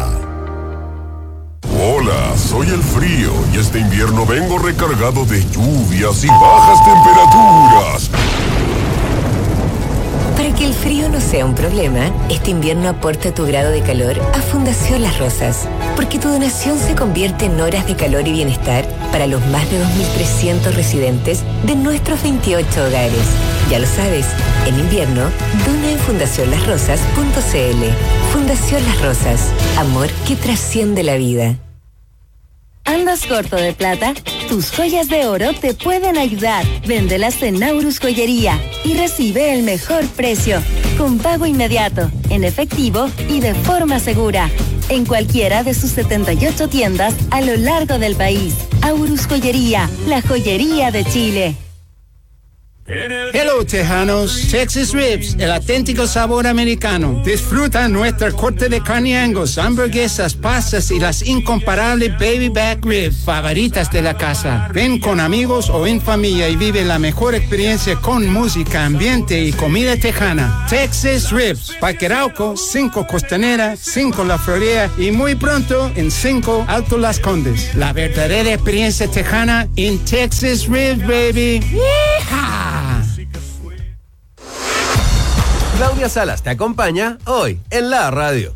Hola, soy el frío y este invierno vengo recargado de lluvias y bajas temperaturas. Para que el frío no sea un problema, este invierno aporta tu grado de calor a Fundación Las Rosas, porque tu donación se convierte en horas de calor y bienestar para los más de dos mil trescientos residentes de nuestros veintiocho hogares. Ya lo sabes, en invierno, dona en fundación las rosas punto c l. Fundación Las Rosas, amor que trasciende la vida. ¿Andas corto de plata? Tus joyas de oro te pueden ayudar. Véndelas en Naurus Joyería y recibe el mejor precio, con pago inmediato, en efectivo y de forma segura, en cualquiera de sus setenta y ocho tiendas a lo largo del país. Aurus Joyería, la joyería de Chile. Hello, Tejanos. Texas Ribs, el auténtico sabor americano. Disfruta nuestra corte de carne Angus, hamburguesas, pastas y las incomparables baby back ribs favoritas de la casa. Ven con amigos o en familia y vive la mejor experiencia con música, ambiente y comida tejana. Texas Ribs, Parque Arauco, cinco Costanera, cinco La Florida y muy pronto en cinco Alto Las Condes. La verdadera experiencia tejana en Texas Ribs, baby. ¡Yeehaw! Claudia Salas te acompaña hoy en la radio.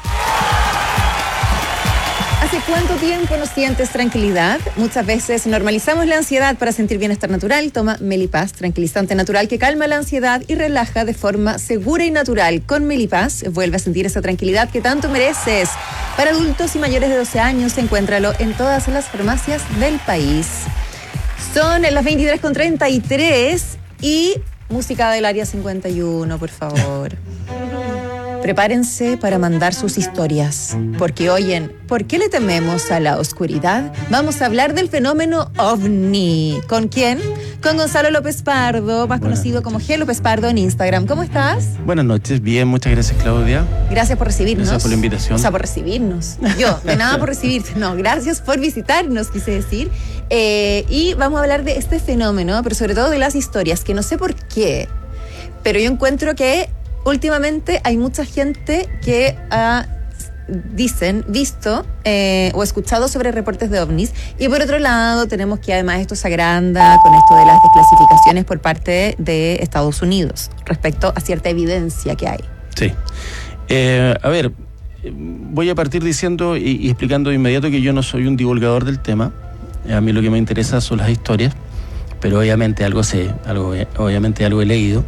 ¿Hace cuánto tiempo no sientes tranquilidad? Muchas veces normalizamos la ansiedad para sentir bienestar natural. Toma Melipaz, tranquilizante natural que calma la ansiedad y relaja de forma segura y natural. Con Melipaz vuelve a sentir esa tranquilidad que tanto mereces. Para adultos y mayores de doce años, encuéntralo en todas las farmacias del país. Son las veintitrés con treinta y tres y música del área cincuenta y uno, por favor. Prepárense para mandar sus historias, porque hoy en ¿Por qué le tememos a la oscuridad? Vamos a hablar del fenómeno OVNI. ¿Con quién? Con Gonzalo López Pardo, más Buenas. conocido como G. López Pardo en Instagram. ¿Cómo estás? Buenas noches, bien, muchas gracias, Claudia. Gracias por recibirnos. Gracias por la invitación. O sea, por recibirnos. Yo, de nada por recibirte. No, gracias por visitarnos, quise decir. Eh, y vamos a hablar de este fenómeno, pero sobre todo de las historias, que no sé por qué, pero yo encuentro que últimamente hay mucha gente que ha, dicen, visto eh, o escuchado sobre reportes de ovnis. Y por otro lado tenemos que además esto se agranda con esto de las desclasificaciones por parte de Estados Unidos respecto a cierta evidencia que hay. Sí. Eh, a ver, voy a partir diciendo y, y explicando de inmediato que yo no soy un divulgador del tema. A mí lo que me interesa son las historias, pero obviamente algo sé, algo, obviamente algo he leído.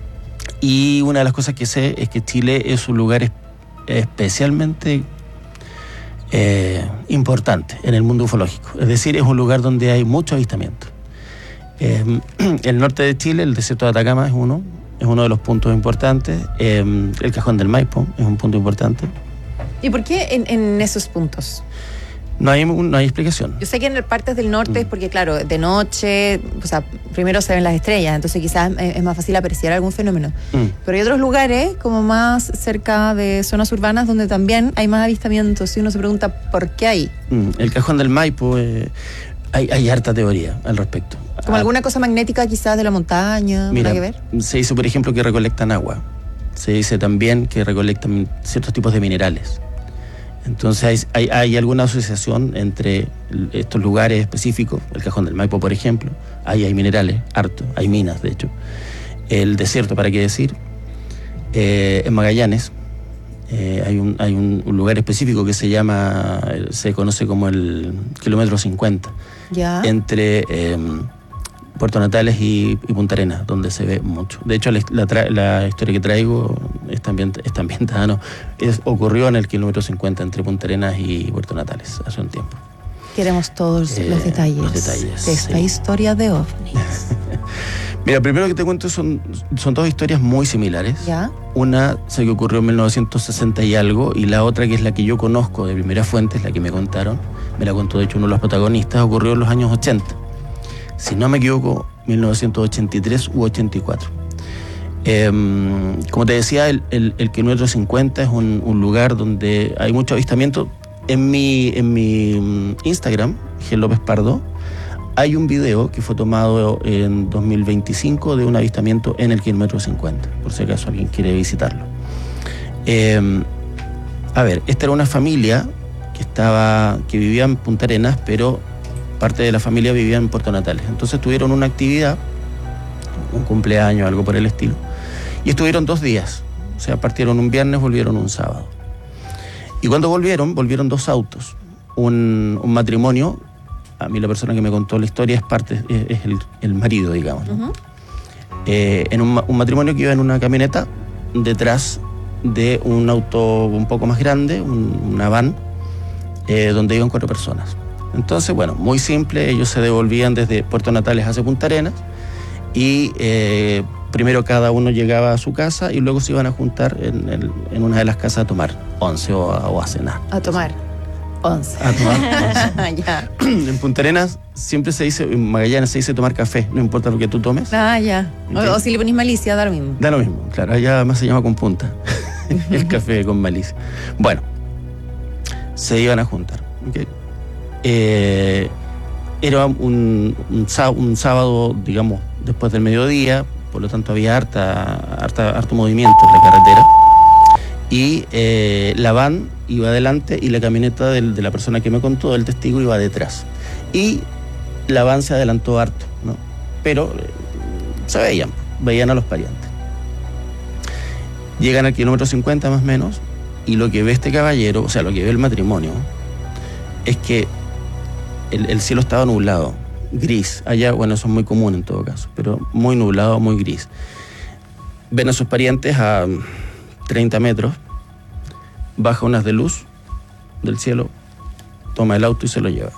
Y una de las cosas que sé es que Chile es un lugar es, especialmente eh, importante en el mundo ufológico. Es decir, es un lugar donde hay mucho avistamiento. Eh, el norte de Chile, el desierto de Atacama es uno, es uno de los puntos importantes. Eh, el Cajón del Maipo es un punto importante. ¿Y por qué en, en esos puntos? No hay, no hay explicación. Yo sé que en partes del norte es porque, claro, de noche, o sea, primero se ven las estrellas, entonces quizás es más fácil apreciar algún fenómeno. Mm. Pero hay otros lugares, como más cerca de zonas urbanas, donde también hay más avistamientos, y uno se pregunta por qué hay. Mm. El Cajón del Maipo, eh, hay, hay harta teoría al respecto. ¿Como ah, alguna cosa magnética quizás de la montaña? Mira, que ver? Se dice, por ejemplo, que recolectan agua. Se dice también que recolectan ciertos tipos de minerales. Entonces hay, hay, hay alguna asociación entre estos lugares específicos, el Cajón del Maipo, por ejemplo. Ahí hay minerales, harto, hay minas, de hecho. El desierto, ¿para qué decir? Eh, en Magallanes eh, hay, un, hay un, un lugar específico que se llama, se conoce como el kilómetro cincuenta, ya. entre eh, Puerto Natales y, y Punta Arenas, donde se ve mucho. De hecho, la, la, tra- la historia que traigo está ambientada, está ambientada no, es, ocurrió en el kilómetro cincuenta entre Punta Arenas y Puerto Natales, hace un tiempo. Queremos todos eh, los, detalles los detalles de esta sí. historia de ovnis. Mira, primero que te cuento son, son dos historias muy similares. ¿Ya? Una sé que ocurrió en mil novecientos sesenta y algo, y la otra, que es la que yo conozco de primera fuente, es la que me contaron, me la contó de hecho uno de los protagonistas, ocurrió en los años ochenta. Si no me equivoco, mil novecientos ochenta y tres u ochenta y cuatro. Eh, como te decía, el, el, el kilómetro cincuenta es un, un lugar donde hay mucho avistamiento. En mi, en mi Instagram, G. López Pardo, hay un video que fue tomado en dos mil veinticinco de un avistamiento en el kilómetro cincuenta, por si acaso alguien quiere visitarlo. Eh, a ver, esta era una familia que, estaba, que vivía en Punta Arenas, pero parte de la familia vivía en Puerto Natales. Entonces tuvieron una actividad, un cumpleaños, algo por el estilo, y estuvieron dos días. O sea, partieron un viernes, volvieron un sábado. Y cuando volvieron, volvieron dos autos. Un, un matrimonio, a mí la persona que me contó la historia es parte, es, es el, el marido, digamos, ¿no? Uh-huh. eh, en un, un matrimonio que iba en una camioneta detrás de un auto un poco más grande, un, una van, eh, donde iban cuatro personas. Entonces, bueno, muy simple, ellos se devolvían desde Puerto Natales hacia Punta Arenas y eh, primero cada uno llegaba a su casa y luego se iban a juntar en, el, en una de las casas a tomar once o a, o a cenar. A tomar once. A tomar once. Ya. En Punta Arenas siempre se dice, en Magallanes se dice tomar café, no importa lo que tú tomes. Ah, ya. O, o si le ponís malicia, da lo mismo. Da lo mismo, claro, allá más se llama con punta, el café con malicia. Bueno, se iban a juntar, ¿ok? Eh, era un, un, un sábado, digamos, después del mediodía, por lo tanto había harta, harta, harto movimiento en la carretera, y eh, la van iba adelante y la camioneta del, de la persona que me contó, del testigo, iba detrás. Y la van se adelantó harto, ¿no? Pero eh, se veían, veían a los parientes. Llegan al kilómetro cincuenta más o menos, y lo que ve este caballero, o sea, lo que ve el matrimonio, es que El, el cielo estaba nublado, gris. Allá, bueno, eso es muy común en todo caso, pero muy nublado, muy gris. Ven a sus parientes a treinta metros, baja unas de luz del cielo, toma el auto y se lo lleva.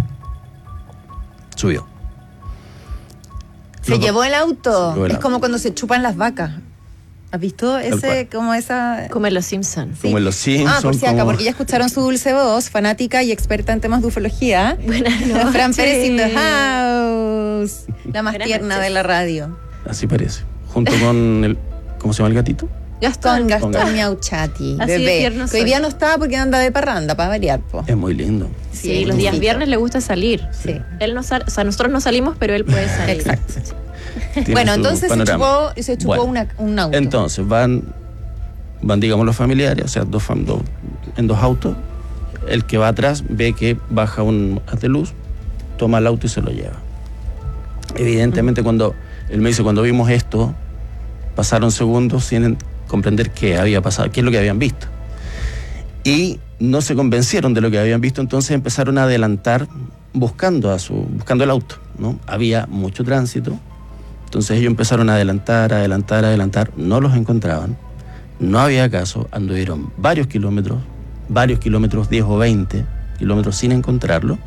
Subió. ¿Se Los llevó el auto? Se llevó el es auto. como cuando se chupan las vacas. ¿Has visto ese, como esa...? Como en Los Simpsons. Como en Los Simpsons. Ah, por si acá, como... porque ya escucharon su dulce voz, fanática y experta en temas de ufología. Buenas noches. Fran Pérez in the house. La más Buenas tierna noches. de la radio. Así parece. Junto con el... ¿Cómo se llama el gatito? Gastón, Gastón, Gastón. Miauchati, Así de bebé. tierno Que hoy soy. día no está porque anda de parranda, para variar, po. Es muy lindo. Sí, Sí, los días sí. viernes le gusta salir. Sí. Él no sal, o sea, nosotros no salimos, pero él puede salir. Exacto. Tiene Bueno, su entonces se panorama. chupó, se chupó Bueno, una, un auto. Entonces van, van digamos los familiares, o sea, dos, fam- dos, en dos autos. El que va atrás ve que baja un haz de luz, toma el auto y se lo lleva. Evidentemente, uh-huh. cuando él me dice, cuando vimos esto, pasaron segundos sin comprender qué había pasado, qué es lo que habían visto. Y no se convencieron de lo que habían visto, entonces empezaron a adelantar buscando a su buscando el auto. ¿no? Había mucho tránsito, entonces ellos empezaron a adelantar, adelantar, adelantar, no los encontraban, no había caso, anduvieron varios kilómetros, varios kilómetros, diez o veinte kilómetros sin encontrarlo,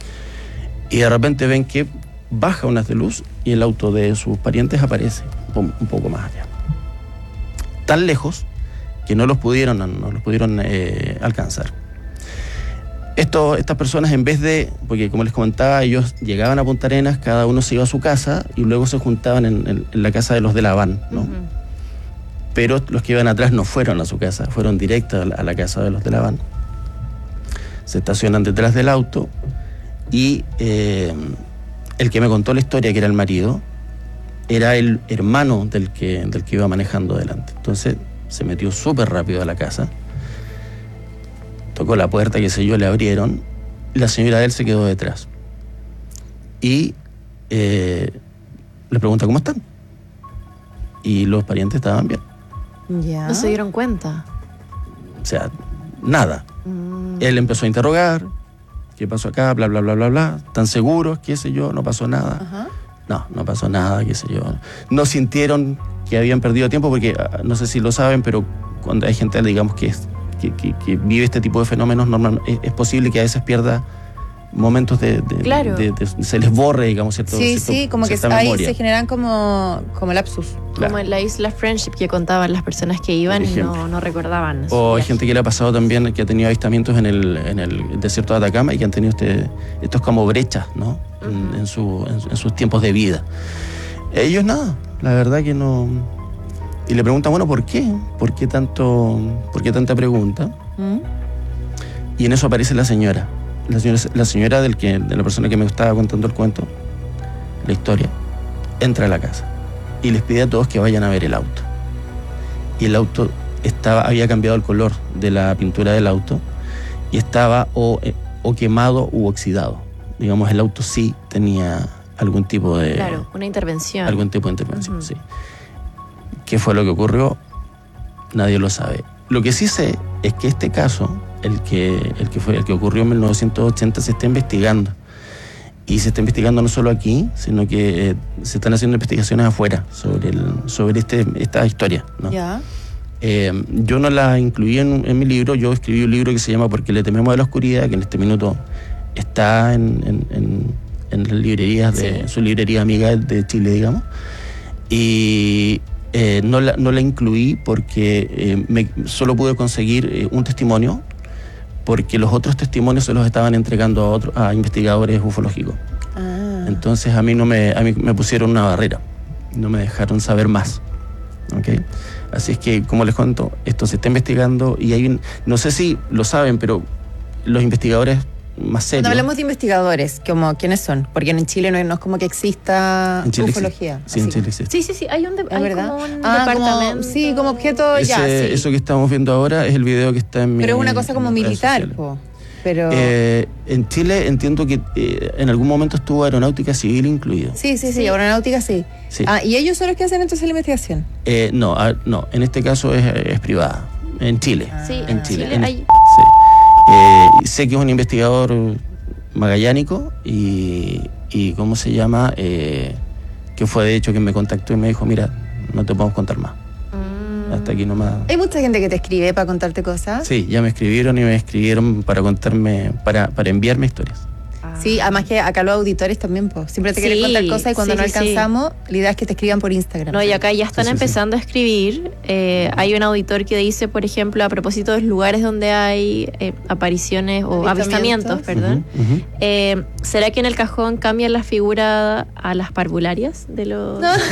y de repente ven que baja un haz de luz y el auto de sus parientes aparece un poco más allá. Tan lejos que no los pudieron, no los pudieron eh, alcanzar. Esto, estas personas, en vez de, porque como les comentaba, ellos llegaban a Punta Arenas, cada uno se iba a su casa y luego se juntaban en, en, en la casa de los de la van, ¿no? Uh-huh. Pero los que iban atrás no fueron a su casa, fueron directos a la, a la casa de los de la van. Se estacionan detrás del auto y eh, el que me contó la historia, que era el marido, era el hermano del que, del que iba manejando adelante. Entonces se metió súper rápido a la casa, tocó la puerta, qué sé yo, le abrieron, y la señora de él se quedó detrás. Y eh, le pregunta cómo están. Y los parientes estaban bien. Ya. No se dieron cuenta. O sea, nada. Mm. Él empezó a interrogar, ¿qué pasó acá? Bla, bla, bla, bla, bla. ¿Están seguros? ¿Qué sé yo? No pasó nada. Ajá. No, no pasó nada, qué sé yo. No sintieron que habían perdido tiempo porque, no sé si lo saben, pero cuando hay gente, digamos, que, es, que, que, que vive este tipo de fenómenos, normal, es, es posible que a veces pierda momentos de, de, claro. de, de, de se les borre, digamos, cierto. Sí, cierto, sí, como que ahí memoria. Se generan como, como lapsus. Claro. Como en la isla Friendship que contaban las personas que iban y no, no recordaban. O hay gente que le ha pasado también, que ha tenido avistamientos en el, en el desierto de Atacama y que han tenido este, estos como brechas, ¿no? Uh-huh. En, en, su, en, en sus tiempos de vida. Ellos nada, la verdad que no. Y le preguntan, bueno, ¿por qué? ¿Por qué tanto, por qué tanta pregunta? Uh-huh. Y en eso aparece la señora. La señora, la señora del que, de la persona que me estaba contando el cuento, la historia, entra a la casa y les pide a todos que vayan a ver el auto. Y el auto estaba, había cambiado el color de la pintura del auto y estaba o, o quemado u oxidado. Digamos, el auto sí tenía algún tipo de... Claro, una intervención. Algún tipo de intervención, uh-huh. sí. ¿Qué fue lo que ocurrió? Nadie lo sabe. Lo que sí sé es que este caso, el que, el que, fue, el que ocurrió en mil novecientos ochenta, se está investigando. Y se está investigando no solo aquí, sino que eh, se están haciendo investigaciones afuera sobre, el, sobre este, esta historia, ¿no? Ya. Eh, yo no la incluí en, en mi libro. Yo escribí un libro que se llama Porque le tememos a la oscuridad, que en este minuto está en, en, en, en las librerías, de sí. su librería amiga de Chile, digamos. Y eh, no, la, no la incluí porque eh, me, solo pude conseguir eh, un testimonio, porque los otros testimonios se los estaban entregando a, otro, a investigadores ufológicos. Ah. Entonces a mí, no me, a mí me pusieron una barrera, no me dejaron saber más. ¿Okay? Así es que, como les cuento, esto se está investigando y hay un, no sé si lo saben, pero los investigadores más serios... Cuando hablamos de investigadores, como ¿quiénes son? Porque en Chile no, no es como que exista ufología. Sí, en Chile existe. Sí, sí, sí, hay un, de, hay verdad? como un ah, departamento. Como, sí, como objeto, Ese, ya, sí. Eso que estamos viendo ahora es el video que está en mi... Pero es una cosa como militar, po. Pero... Eh, en Chile entiendo que eh, en algún momento estuvo aeronáutica civil incluido. Sí, sí, sí, sí, aeronáutica sí. sí. Ah, ¿y ellos son los que hacen entonces la investigación? Eh, no, a, no, en este caso es, es privada, en Chile. Ah. Sí, en Chile. Chile en, hay... sí. eh, sé que es un investigador magallánico y, y ¿cómo se llama? Eh, que fue de hecho quien me contactó y me dijo, mira, no te podemos contar más. Mm. Hasta aquí nomás. ¿Hay mucha gente que te escribe para contarte cosas? Sí, ya me escribieron y me escribieron para contarme, para, para enviarme historias. Sí, además que acá los auditores también, pues, siempre te sí, quieren contar cosas y cuando sí, no sí, alcanzamos, sí. la idea es que te escriban por Instagram. No, y acá ya están sí, sí, empezando sí. a escribir. Eh, hay un auditor que dice, por ejemplo, a propósito de los lugares donde hay eh, apariciones o avistamientos, avistamientos perdón. Uh-huh, uh-huh. Eh, ¿Será que en el cajón cambian la figura a las parvularias de los...? No.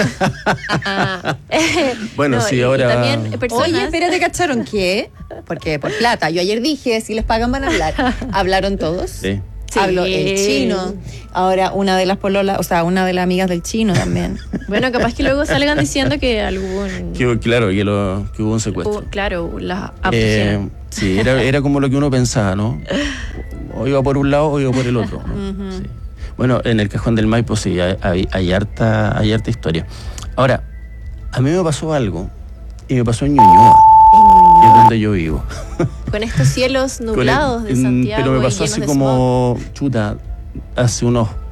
Bueno, no, sí, y, ahora... Y también personas... Oye, espérate, ¿cacharon qué? Porque por plata. Yo ayer dije, si les pagan van a hablar. ¿Hablaron todos? Sí. Sí. Habló el chino, ahora una de las pololas, o sea, una de las amigas del chino también. Bueno, capaz que luego salgan diciendo que algún... Que, claro, que, lo, que hubo un secuestro. Hubo, claro, la eh, sí, era, era como lo que uno pensaba, ¿no? O iba por un lado o iba por el otro, ¿no? Uh-huh. Sí. Bueno, en el Cajón del Maipo sí, hay, hay, hay, harta, hay harta historia. Ahora, a mí me pasó algo, y me pasó en Ñuñoa, que es donde yo vivo. Con estos cielos nublados el, de Santiago. Pero me pasó así como, chuta, hace unos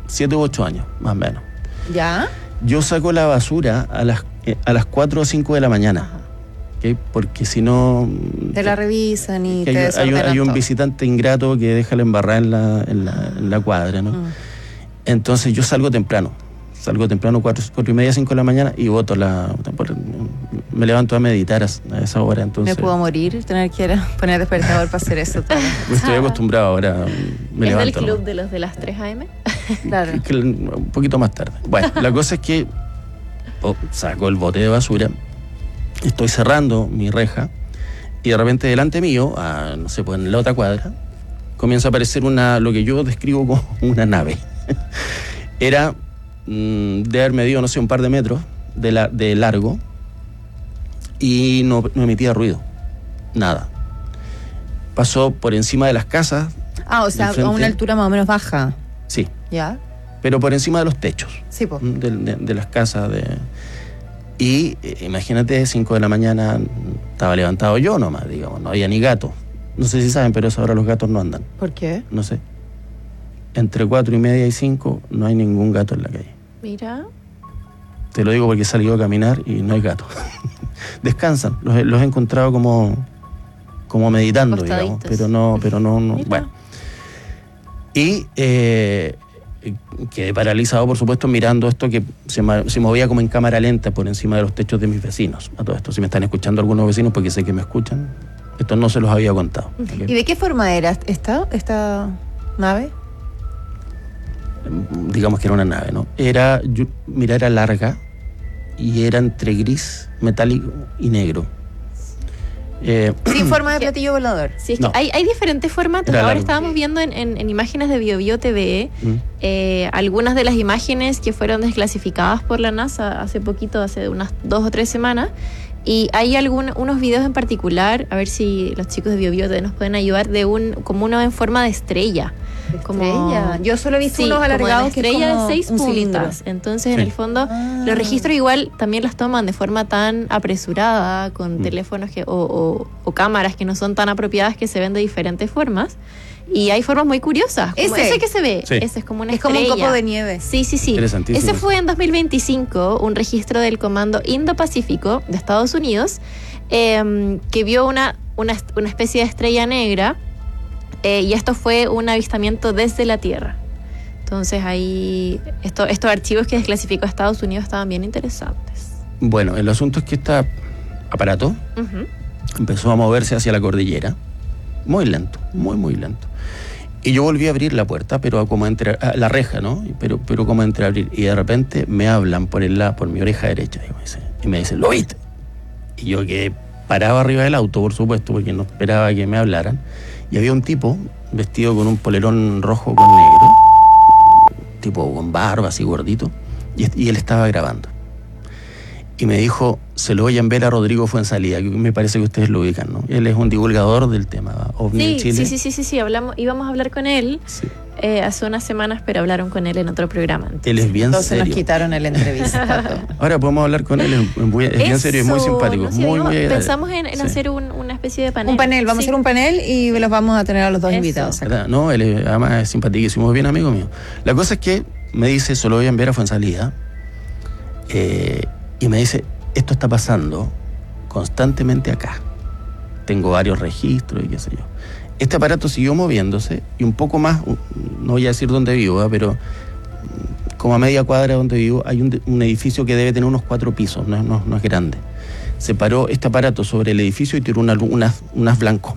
siete u ocho años, más o menos. ¿Ya? Yo saco la basura a las, eh, a las cuatro o cinco de la mañana. ¿Okay? Porque si no... Te la revisan y te hay, hay, un, desordenan hay un todo. visitante ingrato que deja la embarrada en la, en la, en la cuadra, ¿no? Mm. Entonces yo salgo temprano. Salgo temprano, cuatro, cuatro y media, cinco de la mañana, y boto la... Me levanto a meditar a, a esa hora, entonces... Me puedo morir, tener que ir a poner despertador para hacer eso todo. Estoy acostumbrado ahora, me ¿Es levanto. del club ¿no? de los de las tres a eme? Claro. Que un poquito más tarde. Bueno, la cosa es que oh, saco el bote de basura, estoy cerrando mi reja, y de repente delante mío, a, no sé, pues en la otra cuadra, comienza a aparecer una, lo que yo describo como una nave. Era mmm, de haber medido, no sé, un par de metros de, la, de largo, y no, no emitía ruido, nada. Pasó por encima de las casas. Ah, o sea, a una altura más o menos baja. Sí. ¿Ya? Pero por encima de los techos. Sí, pues. De, de, de las casas. De... Y eh, imagínate, cinco de la mañana, estaba levantado yo nomás, digamos, no había ni gato. No sé si saben, pero a esa hora los gatos no andan. ¿Por qué? No sé. Entre cuatro y media y cinco no hay ningún gato en la calle. Mira. Te lo digo porque he salido a caminar y no hay gatos. Descansan. Los, los he encontrado como, como meditando, digamos. Pero no, pero no, no. Bueno. Y eh, quedé paralizado, por supuesto, mirando esto que se, se movía como en cámara lenta por encima de los techos de mis vecinos. A todo esto, si me están escuchando algunos vecinos, porque sé que me escuchan, esto no se los había contado. ¿Okay? ¿Y de qué forma era esta, esta nave? Digamos que era una nave, ¿no? Era, yo, mira, era larga y era entre gris, metálico y negro. Eh, Sin forma de platillo volador. Sí, es No. que hay, hay diferentes formatos. Era Ahora largo. estábamos viendo en, en- en imágenes de BioBio T V Mm. eh, algunas de las imágenes que fueron desclasificadas por la NASA hace poquito, hace unas dos o tres semanas. Y hay algún, unos videos en particular, a ver si los chicos de BioBio T V nos pueden ayudar, de un como uno en forma de estrella. Como, Estrella. Yo solo he visto Sí, unos como de alargados que es estrella como de seis un puntas. cilindro. Entonces, en Sí. el fondo, Ah. los registros igual también las toman de forma tan apresurada, con Mm. teléfonos que, o, o- o cámaras que no son tan apropiadas, que se ven de diferentes formas. Y hay formas muy curiosas. Como Ese. ese que se ve, Sí. ese es como una Es como un estrella. copo de nieve. Sí, sí, sí. Interesantísimo. Ese fue en dos mil veinticinco, un registro del Comando Indo-Pacífico de Estados Unidos, eh, que vio una, una, una especie de estrella negra, eh, y esto fue un avistamiento desde la Tierra. Entonces ahí, esto, estos archivos que desclasificó Estados Unidos estaban bien interesantes. Bueno, el asunto es que este aparato Ujú. empezó a moverse hacia la cordillera, muy lento, muy, muy lento. Y yo volví a abrir la puerta, pero como entre, ah, la reja, ¿no? Pero, pero como entre abrir. Y de repente me hablan por el lado, por mi oreja derecha, y me dicen, y me dicen, ¿lo viste? Y yo quedé parado arriba del auto, por supuesto, porque no esperaba que me hablaran. Y había un tipo vestido con un polerón rojo con negro, tipo con barba, así gordito, y, y él estaba grabando. Y me dijo, se lo oyen ver a Rodrigo Fuenzalía, que me parece que ustedes lo ubican, ¿no? Él es un divulgador del tema OVNI en Sí, Chile. sí, sí, sí, sí, sí, hablamos, íbamos a hablar con él eh, hace unas semanas, pero hablaron con él en otro programa. Él es bien Entonces serio. nos quitaron el entrevista. Ahora podemos hablar con él, es, muy- es bien serio, es muy Eso, simpático, no sé, muy, digo, muy agradable. Pensamos en, en Sí. hacer un- una especie de panel. Un panel, vamos Sí. a hacer un panel y los vamos a tener a los dos Eso. invitados. acá. ¿Verdad? No, él es, además es simpaticísimo, es bien amigo mío. La cosa es que me dice, solo voy a enviar a Fuenzalía, eh, y me dice, esto está pasando constantemente acá. Tengo varios registros y qué sé yo. Este aparato siguió moviéndose y un poco más, no voy a decir dónde vivo, ¿eh? pero como a media cuadra de donde vivo hay un, un edificio que debe tener unos cuatro pisos, no, es- no- no es grande. Se paró este aparato sobre el edificio y tiró una, lu- unas, unas blancos.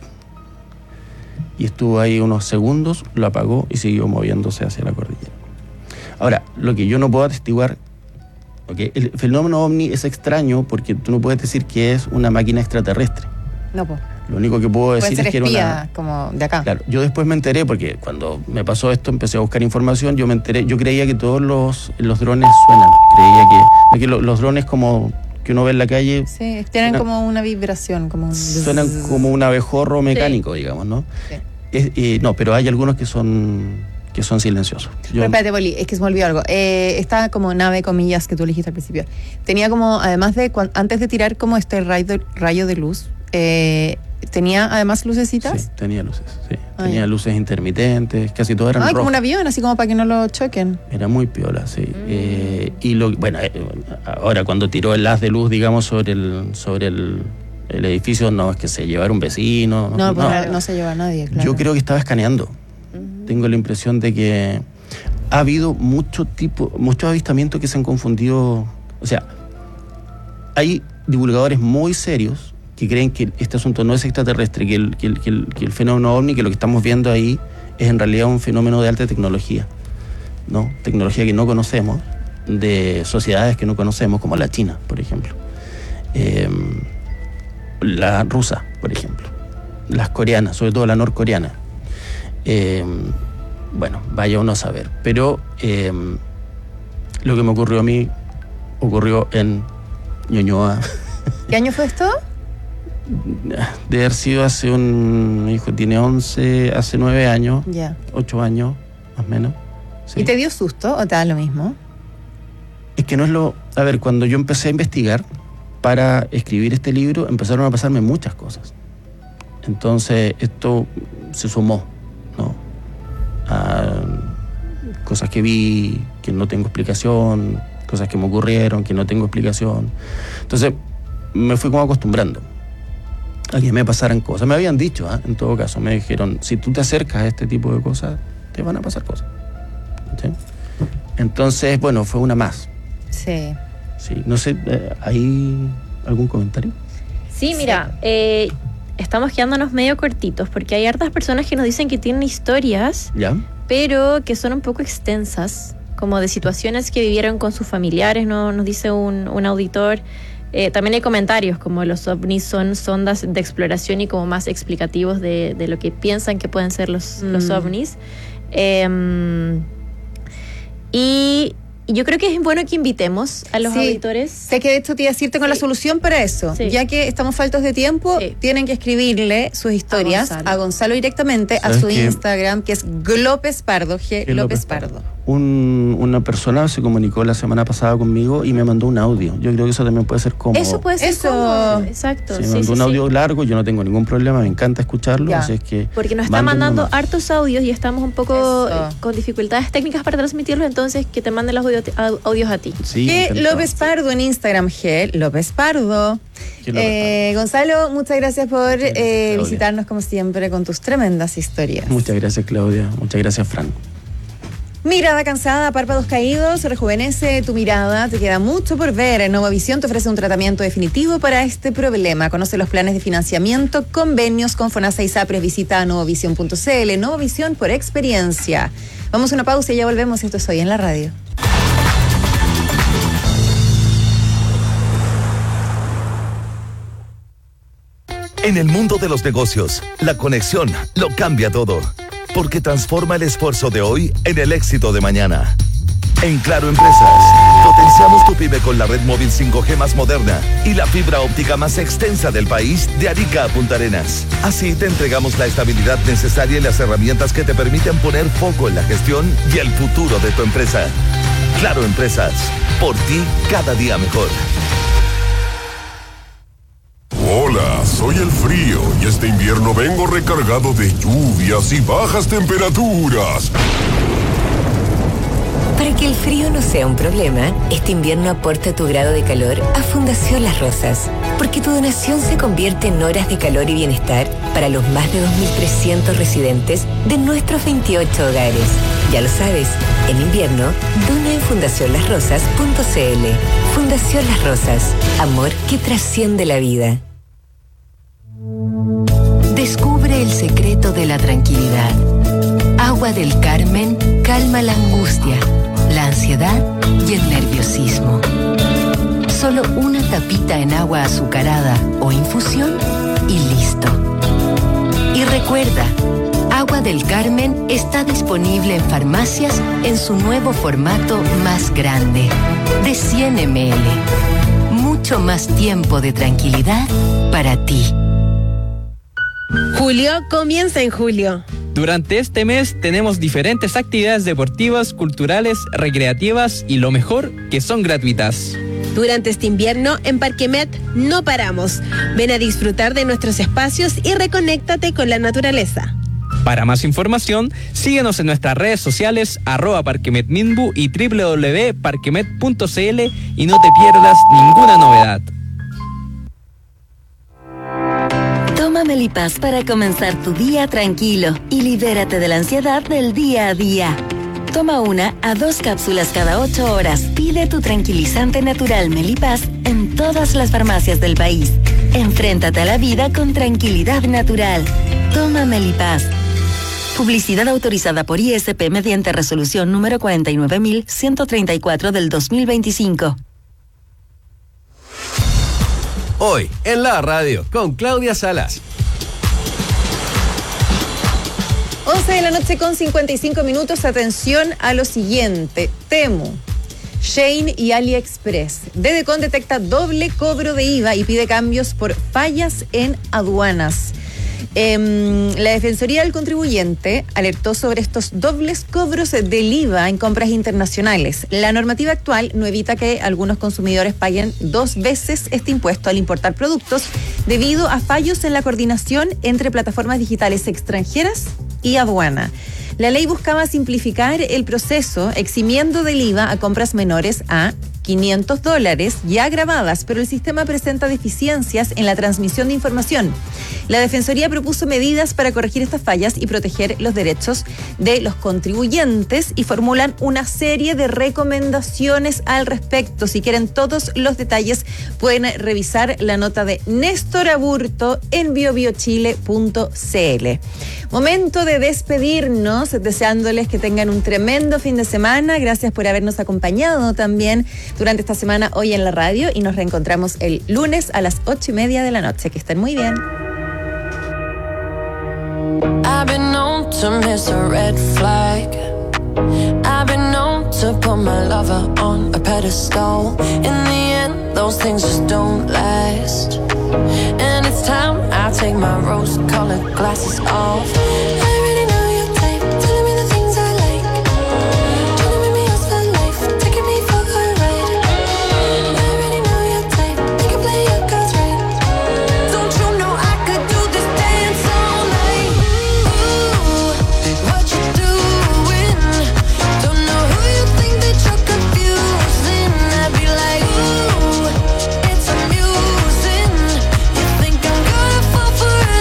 Y estuvo ahí unos segundos, lo apagó y siguió moviéndose hacia la cordillera. Ahora, lo que yo no puedo atestiguar, ¿okay? El fenómeno ovni es extraño porque tú no puedes decir que es una máquina extraterrestre. No, pues. Lo único que puedo Puede decir ser es que era espía, una... como de acá. Claro, yo después me enteré, porque cuando me pasó esto empecé a buscar información, yo me enteré, yo creía que todos los, los drones suenan, creía que, que lo- los drones como que uno ve en la calle Sí, tienen Suena- como una vibración, como un... suenan como un abejorro mecánico, digamos, ¿no? Sí. Es- eh, no, pero hay algunos que son que son silenciosos. Yo- Pero espérate, Poli, es que se me olvidó algo. Eh, esta como nave, comillas, que tú elegiste al principio, tenía como, además de, cuan- antes de tirar como este rayo de, rayo de luz, eh, ¿Tenía además lucecitas? Sí, tenía luces, sí. Ay. Tenía luces intermitentes, casi todas eran Ay, rojas. como un avión, así como para que no lo choquen. Era muy piola, sí. Mm. Eh, y lo, bueno, eh, ahora cuando tiró el haz de luz, digamos, sobre el, sobre el, el edificio, no es que se llevara un vecino. No, no, pues no, no se lleva a nadie, claro. Yo creo que estaba escaneando. Uh-huh. Tengo la impresión de que ha habido mucho tipo, muchos avistamientos que se han confundido. O sea, hay divulgadores muy serios que creen que este asunto no es extraterrestre, que el, que el, que el, que el fenómeno ovni, que lo que estamos viendo ahí es en realidad un fenómeno de alta tecnología, ¿no? Tecnología que no conocemos, de sociedades que no conocemos, como la China, por ejemplo. Eh, la rusa, por ejemplo. Las coreanas, sobre todo la norcoreana. Eh, bueno, vaya uno a saber. Pero eh, lo que me ocurrió a mí ocurrió en Ñuñoa. ¿Qué año fue esto? De haber sido hace un... Mi hijo tiene once, hace nueve años. Ya. Yeah. ocho años, más o menos. Sí. ¿Y te dio susto o te da lo mismo? Es que no es lo... A ver, cuando yo empecé a investigar para escribir este libro, empezaron a pasarme muchas cosas. Entonces, esto se sumó, ¿no? A cosas que vi, que no tengo explicación, cosas que me ocurrieron, que no tengo explicación. Entonces, me fui como acostumbrando a que me pasaran cosas. Me habían dicho, ¿eh? En todo caso, me dijeron, si tú te acercas a este tipo de cosas, te van a pasar cosas. ¿Sí? Entonces, bueno, fue una más. Sí. Sí, no sé, ¿hay algún comentario? Sí, mira, sí. Eh, estamos quedándonos medio cortitos, porque hay hartas personas que nos dicen que tienen historias, ¿ya? Pero que son un poco extensas, como de situaciones que vivieron con sus familiares, ¿no? Nos dice un, un auditor. Eh, también hay comentarios como los ovnis son sondas de exploración y como más explicativos de, de lo que piensan que pueden ser los, mm. los ovnis. Eh, y yo creo que es bueno que invitemos a los sí. auditores. Sé que de hecho te iba a decirte con sí. la solución para eso. Sí. Ya que estamos faltos de tiempo, sí. tienen que escribirle sus historias a Gonzalo, a Gonzalo directamente a su Instagram, que es Glópez Pardo, G. López Pardo. Un, una persona se comunicó la semana pasada conmigo y me mandó un audio. Yo creo que eso también puede ser cómodo. Eso puede ser eso. cómodo. Exacto. Se me sí, mandó sí, un audio sí. largo, yo no tengo ningún problema, me encanta escucharlo. Así es que porque nos está mandando nomás. hartos audios y estamos un poco eso. con dificultades técnicas para transmitirlos, entonces que te manden los audio, audios a ti. Sí, G. López Pardo en Instagram, G. López Pardo. Eh, Gonzalo, muchas gracias por muchas gracias, eh, visitarnos como siempre con tus tremendas historias. Muchas gracias, Claudia. Muchas gracias, Fran. Mirada cansada, párpados caídos, rejuvenece tu mirada, te queda mucho por ver. Novavisión te ofrece un tratamiento definitivo para este problema. Conoce los planes de financiamiento, convenios con FONASA y SAPRES. Visita novavisión punto c l. Novavisión por experiencia. Vamos a una pausa y ya volvemos. Esto es Hoy en la Radio. En el mundo de los negocios, la conexión lo cambia todo, porque transforma el esfuerzo de hoy en el éxito de mañana. En Claro Empresas, potenciamos tu pyme con la red móvil cinco G más moderna y la fibra óptica más extensa del país, de Arica a Punta Arenas. Así te entregamos la estabilidad necesaria y las herramientas que te permiten poner foco en la gestión y el futuro de tu empresa. Claro Empresas, por ti cada día mejor. Hola, soy el frío y este invierno vengo recargado de lluvias y bajas temperaturas. Para que el frío no sea un problema, este invierno aporta tu grado de calor a Fundación Las Rosas, porque tu donación se convierte en horas de calor y bienestar para los más de dos mil trescientos residentes de nuestros veintiocho hogares. Ya lo sabes, en invierno, dona en fundación las rosas punto c l. Fundación Las Rosas, amor que trasciende la vida. Descubre el secreto de la tranquilidad. Agua del Carmen calma la angustia, la ansiedad y el nerviosismo. Solo una tapita en agua azucarada o infusión y listo. Y recuerda, Agua del Carmen está disponible en farmacias en su nuevo formato más grande, de cien mililitros. Mucho más tiempo de tranquilidad para ti. Julio comienza en julio. Durante este mes tenemos diferentes actividades deportivas, culturales, recreativas y lo mejor, que son gratuitas. Durante este invierno, en Parquemet no paramos. Ven a disfrutar de nuestros espacios y reconéctate con la naturaleza. Para más información, síguenos en nuestras redes sociales, arroba parquemetminbu y doble u doble u doble u punto parquemet punto c l y no te pierdas ninguna novedad. Toma Melipaz para comenzar tu día tranquilo y libérate de la ansiedad del día a día. Toma una a dos cápsulas cada ocho horas. Pide tu tranquilizante natural Melipaz en todas las farmacias del país. Enfréntate a la vida con tranquilidad natural. Toma Melipaz. Publicidad autorizada por I S P mediante resolución número cuarenta y nueve mil ciento treinta y cuatro del dos mil veinticinco. Hoy, en la radio, con Claudia Salas. once de la noche con cincuenta y cinco minutos. Atención a lo siguiente. Temu, Shein y AliExpress. Dedecon detecta doble cobro de I V A y pide cambios por fallas en aduanas. Eh, la Defensoría del Contribuyente alertó sobre estos dobles cobros del I V A en compras internacionales. La normativa actual no evita que algunos consumidores paguen dos veces este impuesto al importar productos debido a fallos en la coordinación entre plataformas digitales extranjeras y aduana. La ley buscaba simplificar el proceso, eximiendo del I V A a compras menores a quinientos dólares ya grabadas, pero el sistema presenta deficiencias en la transmisión de información. La Defensoría propuso medidas para corregir estas fallas y proteger los derechos de los contribuyentes y formulan una serie de recomendaciones al respecto. Si quieren todos los detalles, pueden revisar la nota de Néstor Aburto en bio bio chile punto c l. Momento de despedirnos, deseándoles que tengan un tremendo fin de semana. Gracias por habernos acompañado también durante esta semana hoy en la radio y nos reencontramos el lunes a las ocho y media de la noche. Que estén muy bien. I've been known to miss a red flag. I've been known to put my lover on a pedestal. In the end, those things just don't last. And it's time I take my rose-colored glasses off. I already know your type, telling me the things I like. Trying to make me yours for life, taking me for a ride. I already know your type, you can play your cards right. Don't you know I could do this dance all night? Ooh, what you doing? Don't know who you think that you're confusing. I'd be like, ooh, it's amusing. You think I'm gonna fall for an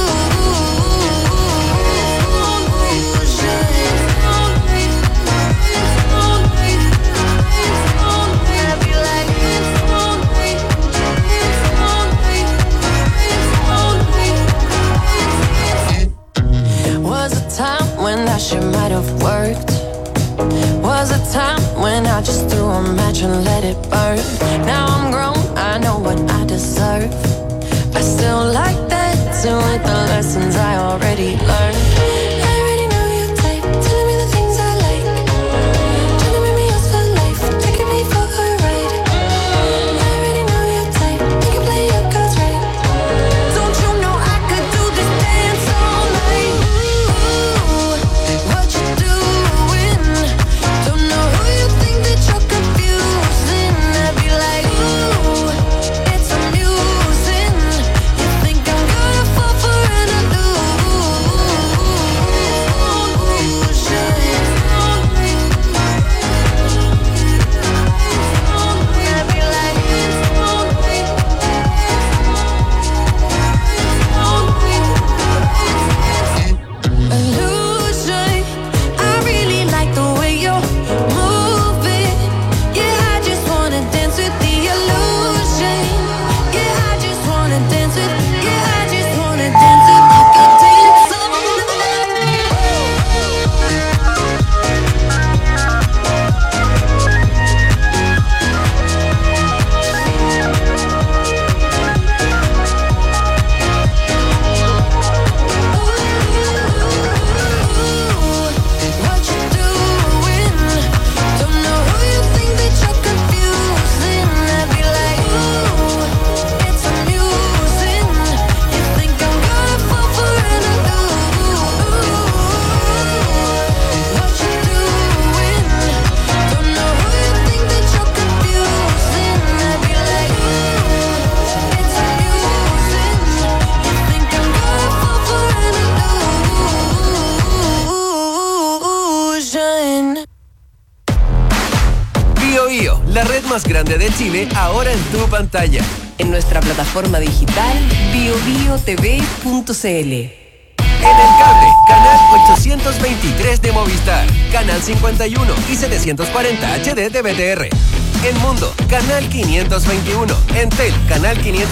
Was a time when that shit might have worked. Was a time when I just threw a match and let it burn. Now I'm grown, I know what I deserve. I still like that, too, with the lessons I already learned. I already know your type, telling me the things I like. Trying to make me yours for life, taking me for a ride. I already know your type, you can play your cards right. Don't you know I could do this dance all night? Ooh, what you doing? Don't know who you think that you're confusing. I'd be like, ooh, it's amusing. You think I'm gonna fall for an illusion? más grande de Chile, ahora en tu pantalla. En nuestra plataforma digital bio bio t v punto c l. En el cable, canal ochocientos veintitrés de Movistar, canal cincuenta y uno y setecientos cuarenta H D de B T R. En Mundo, canal quinientos veintiuno. En Tel, canal quinientos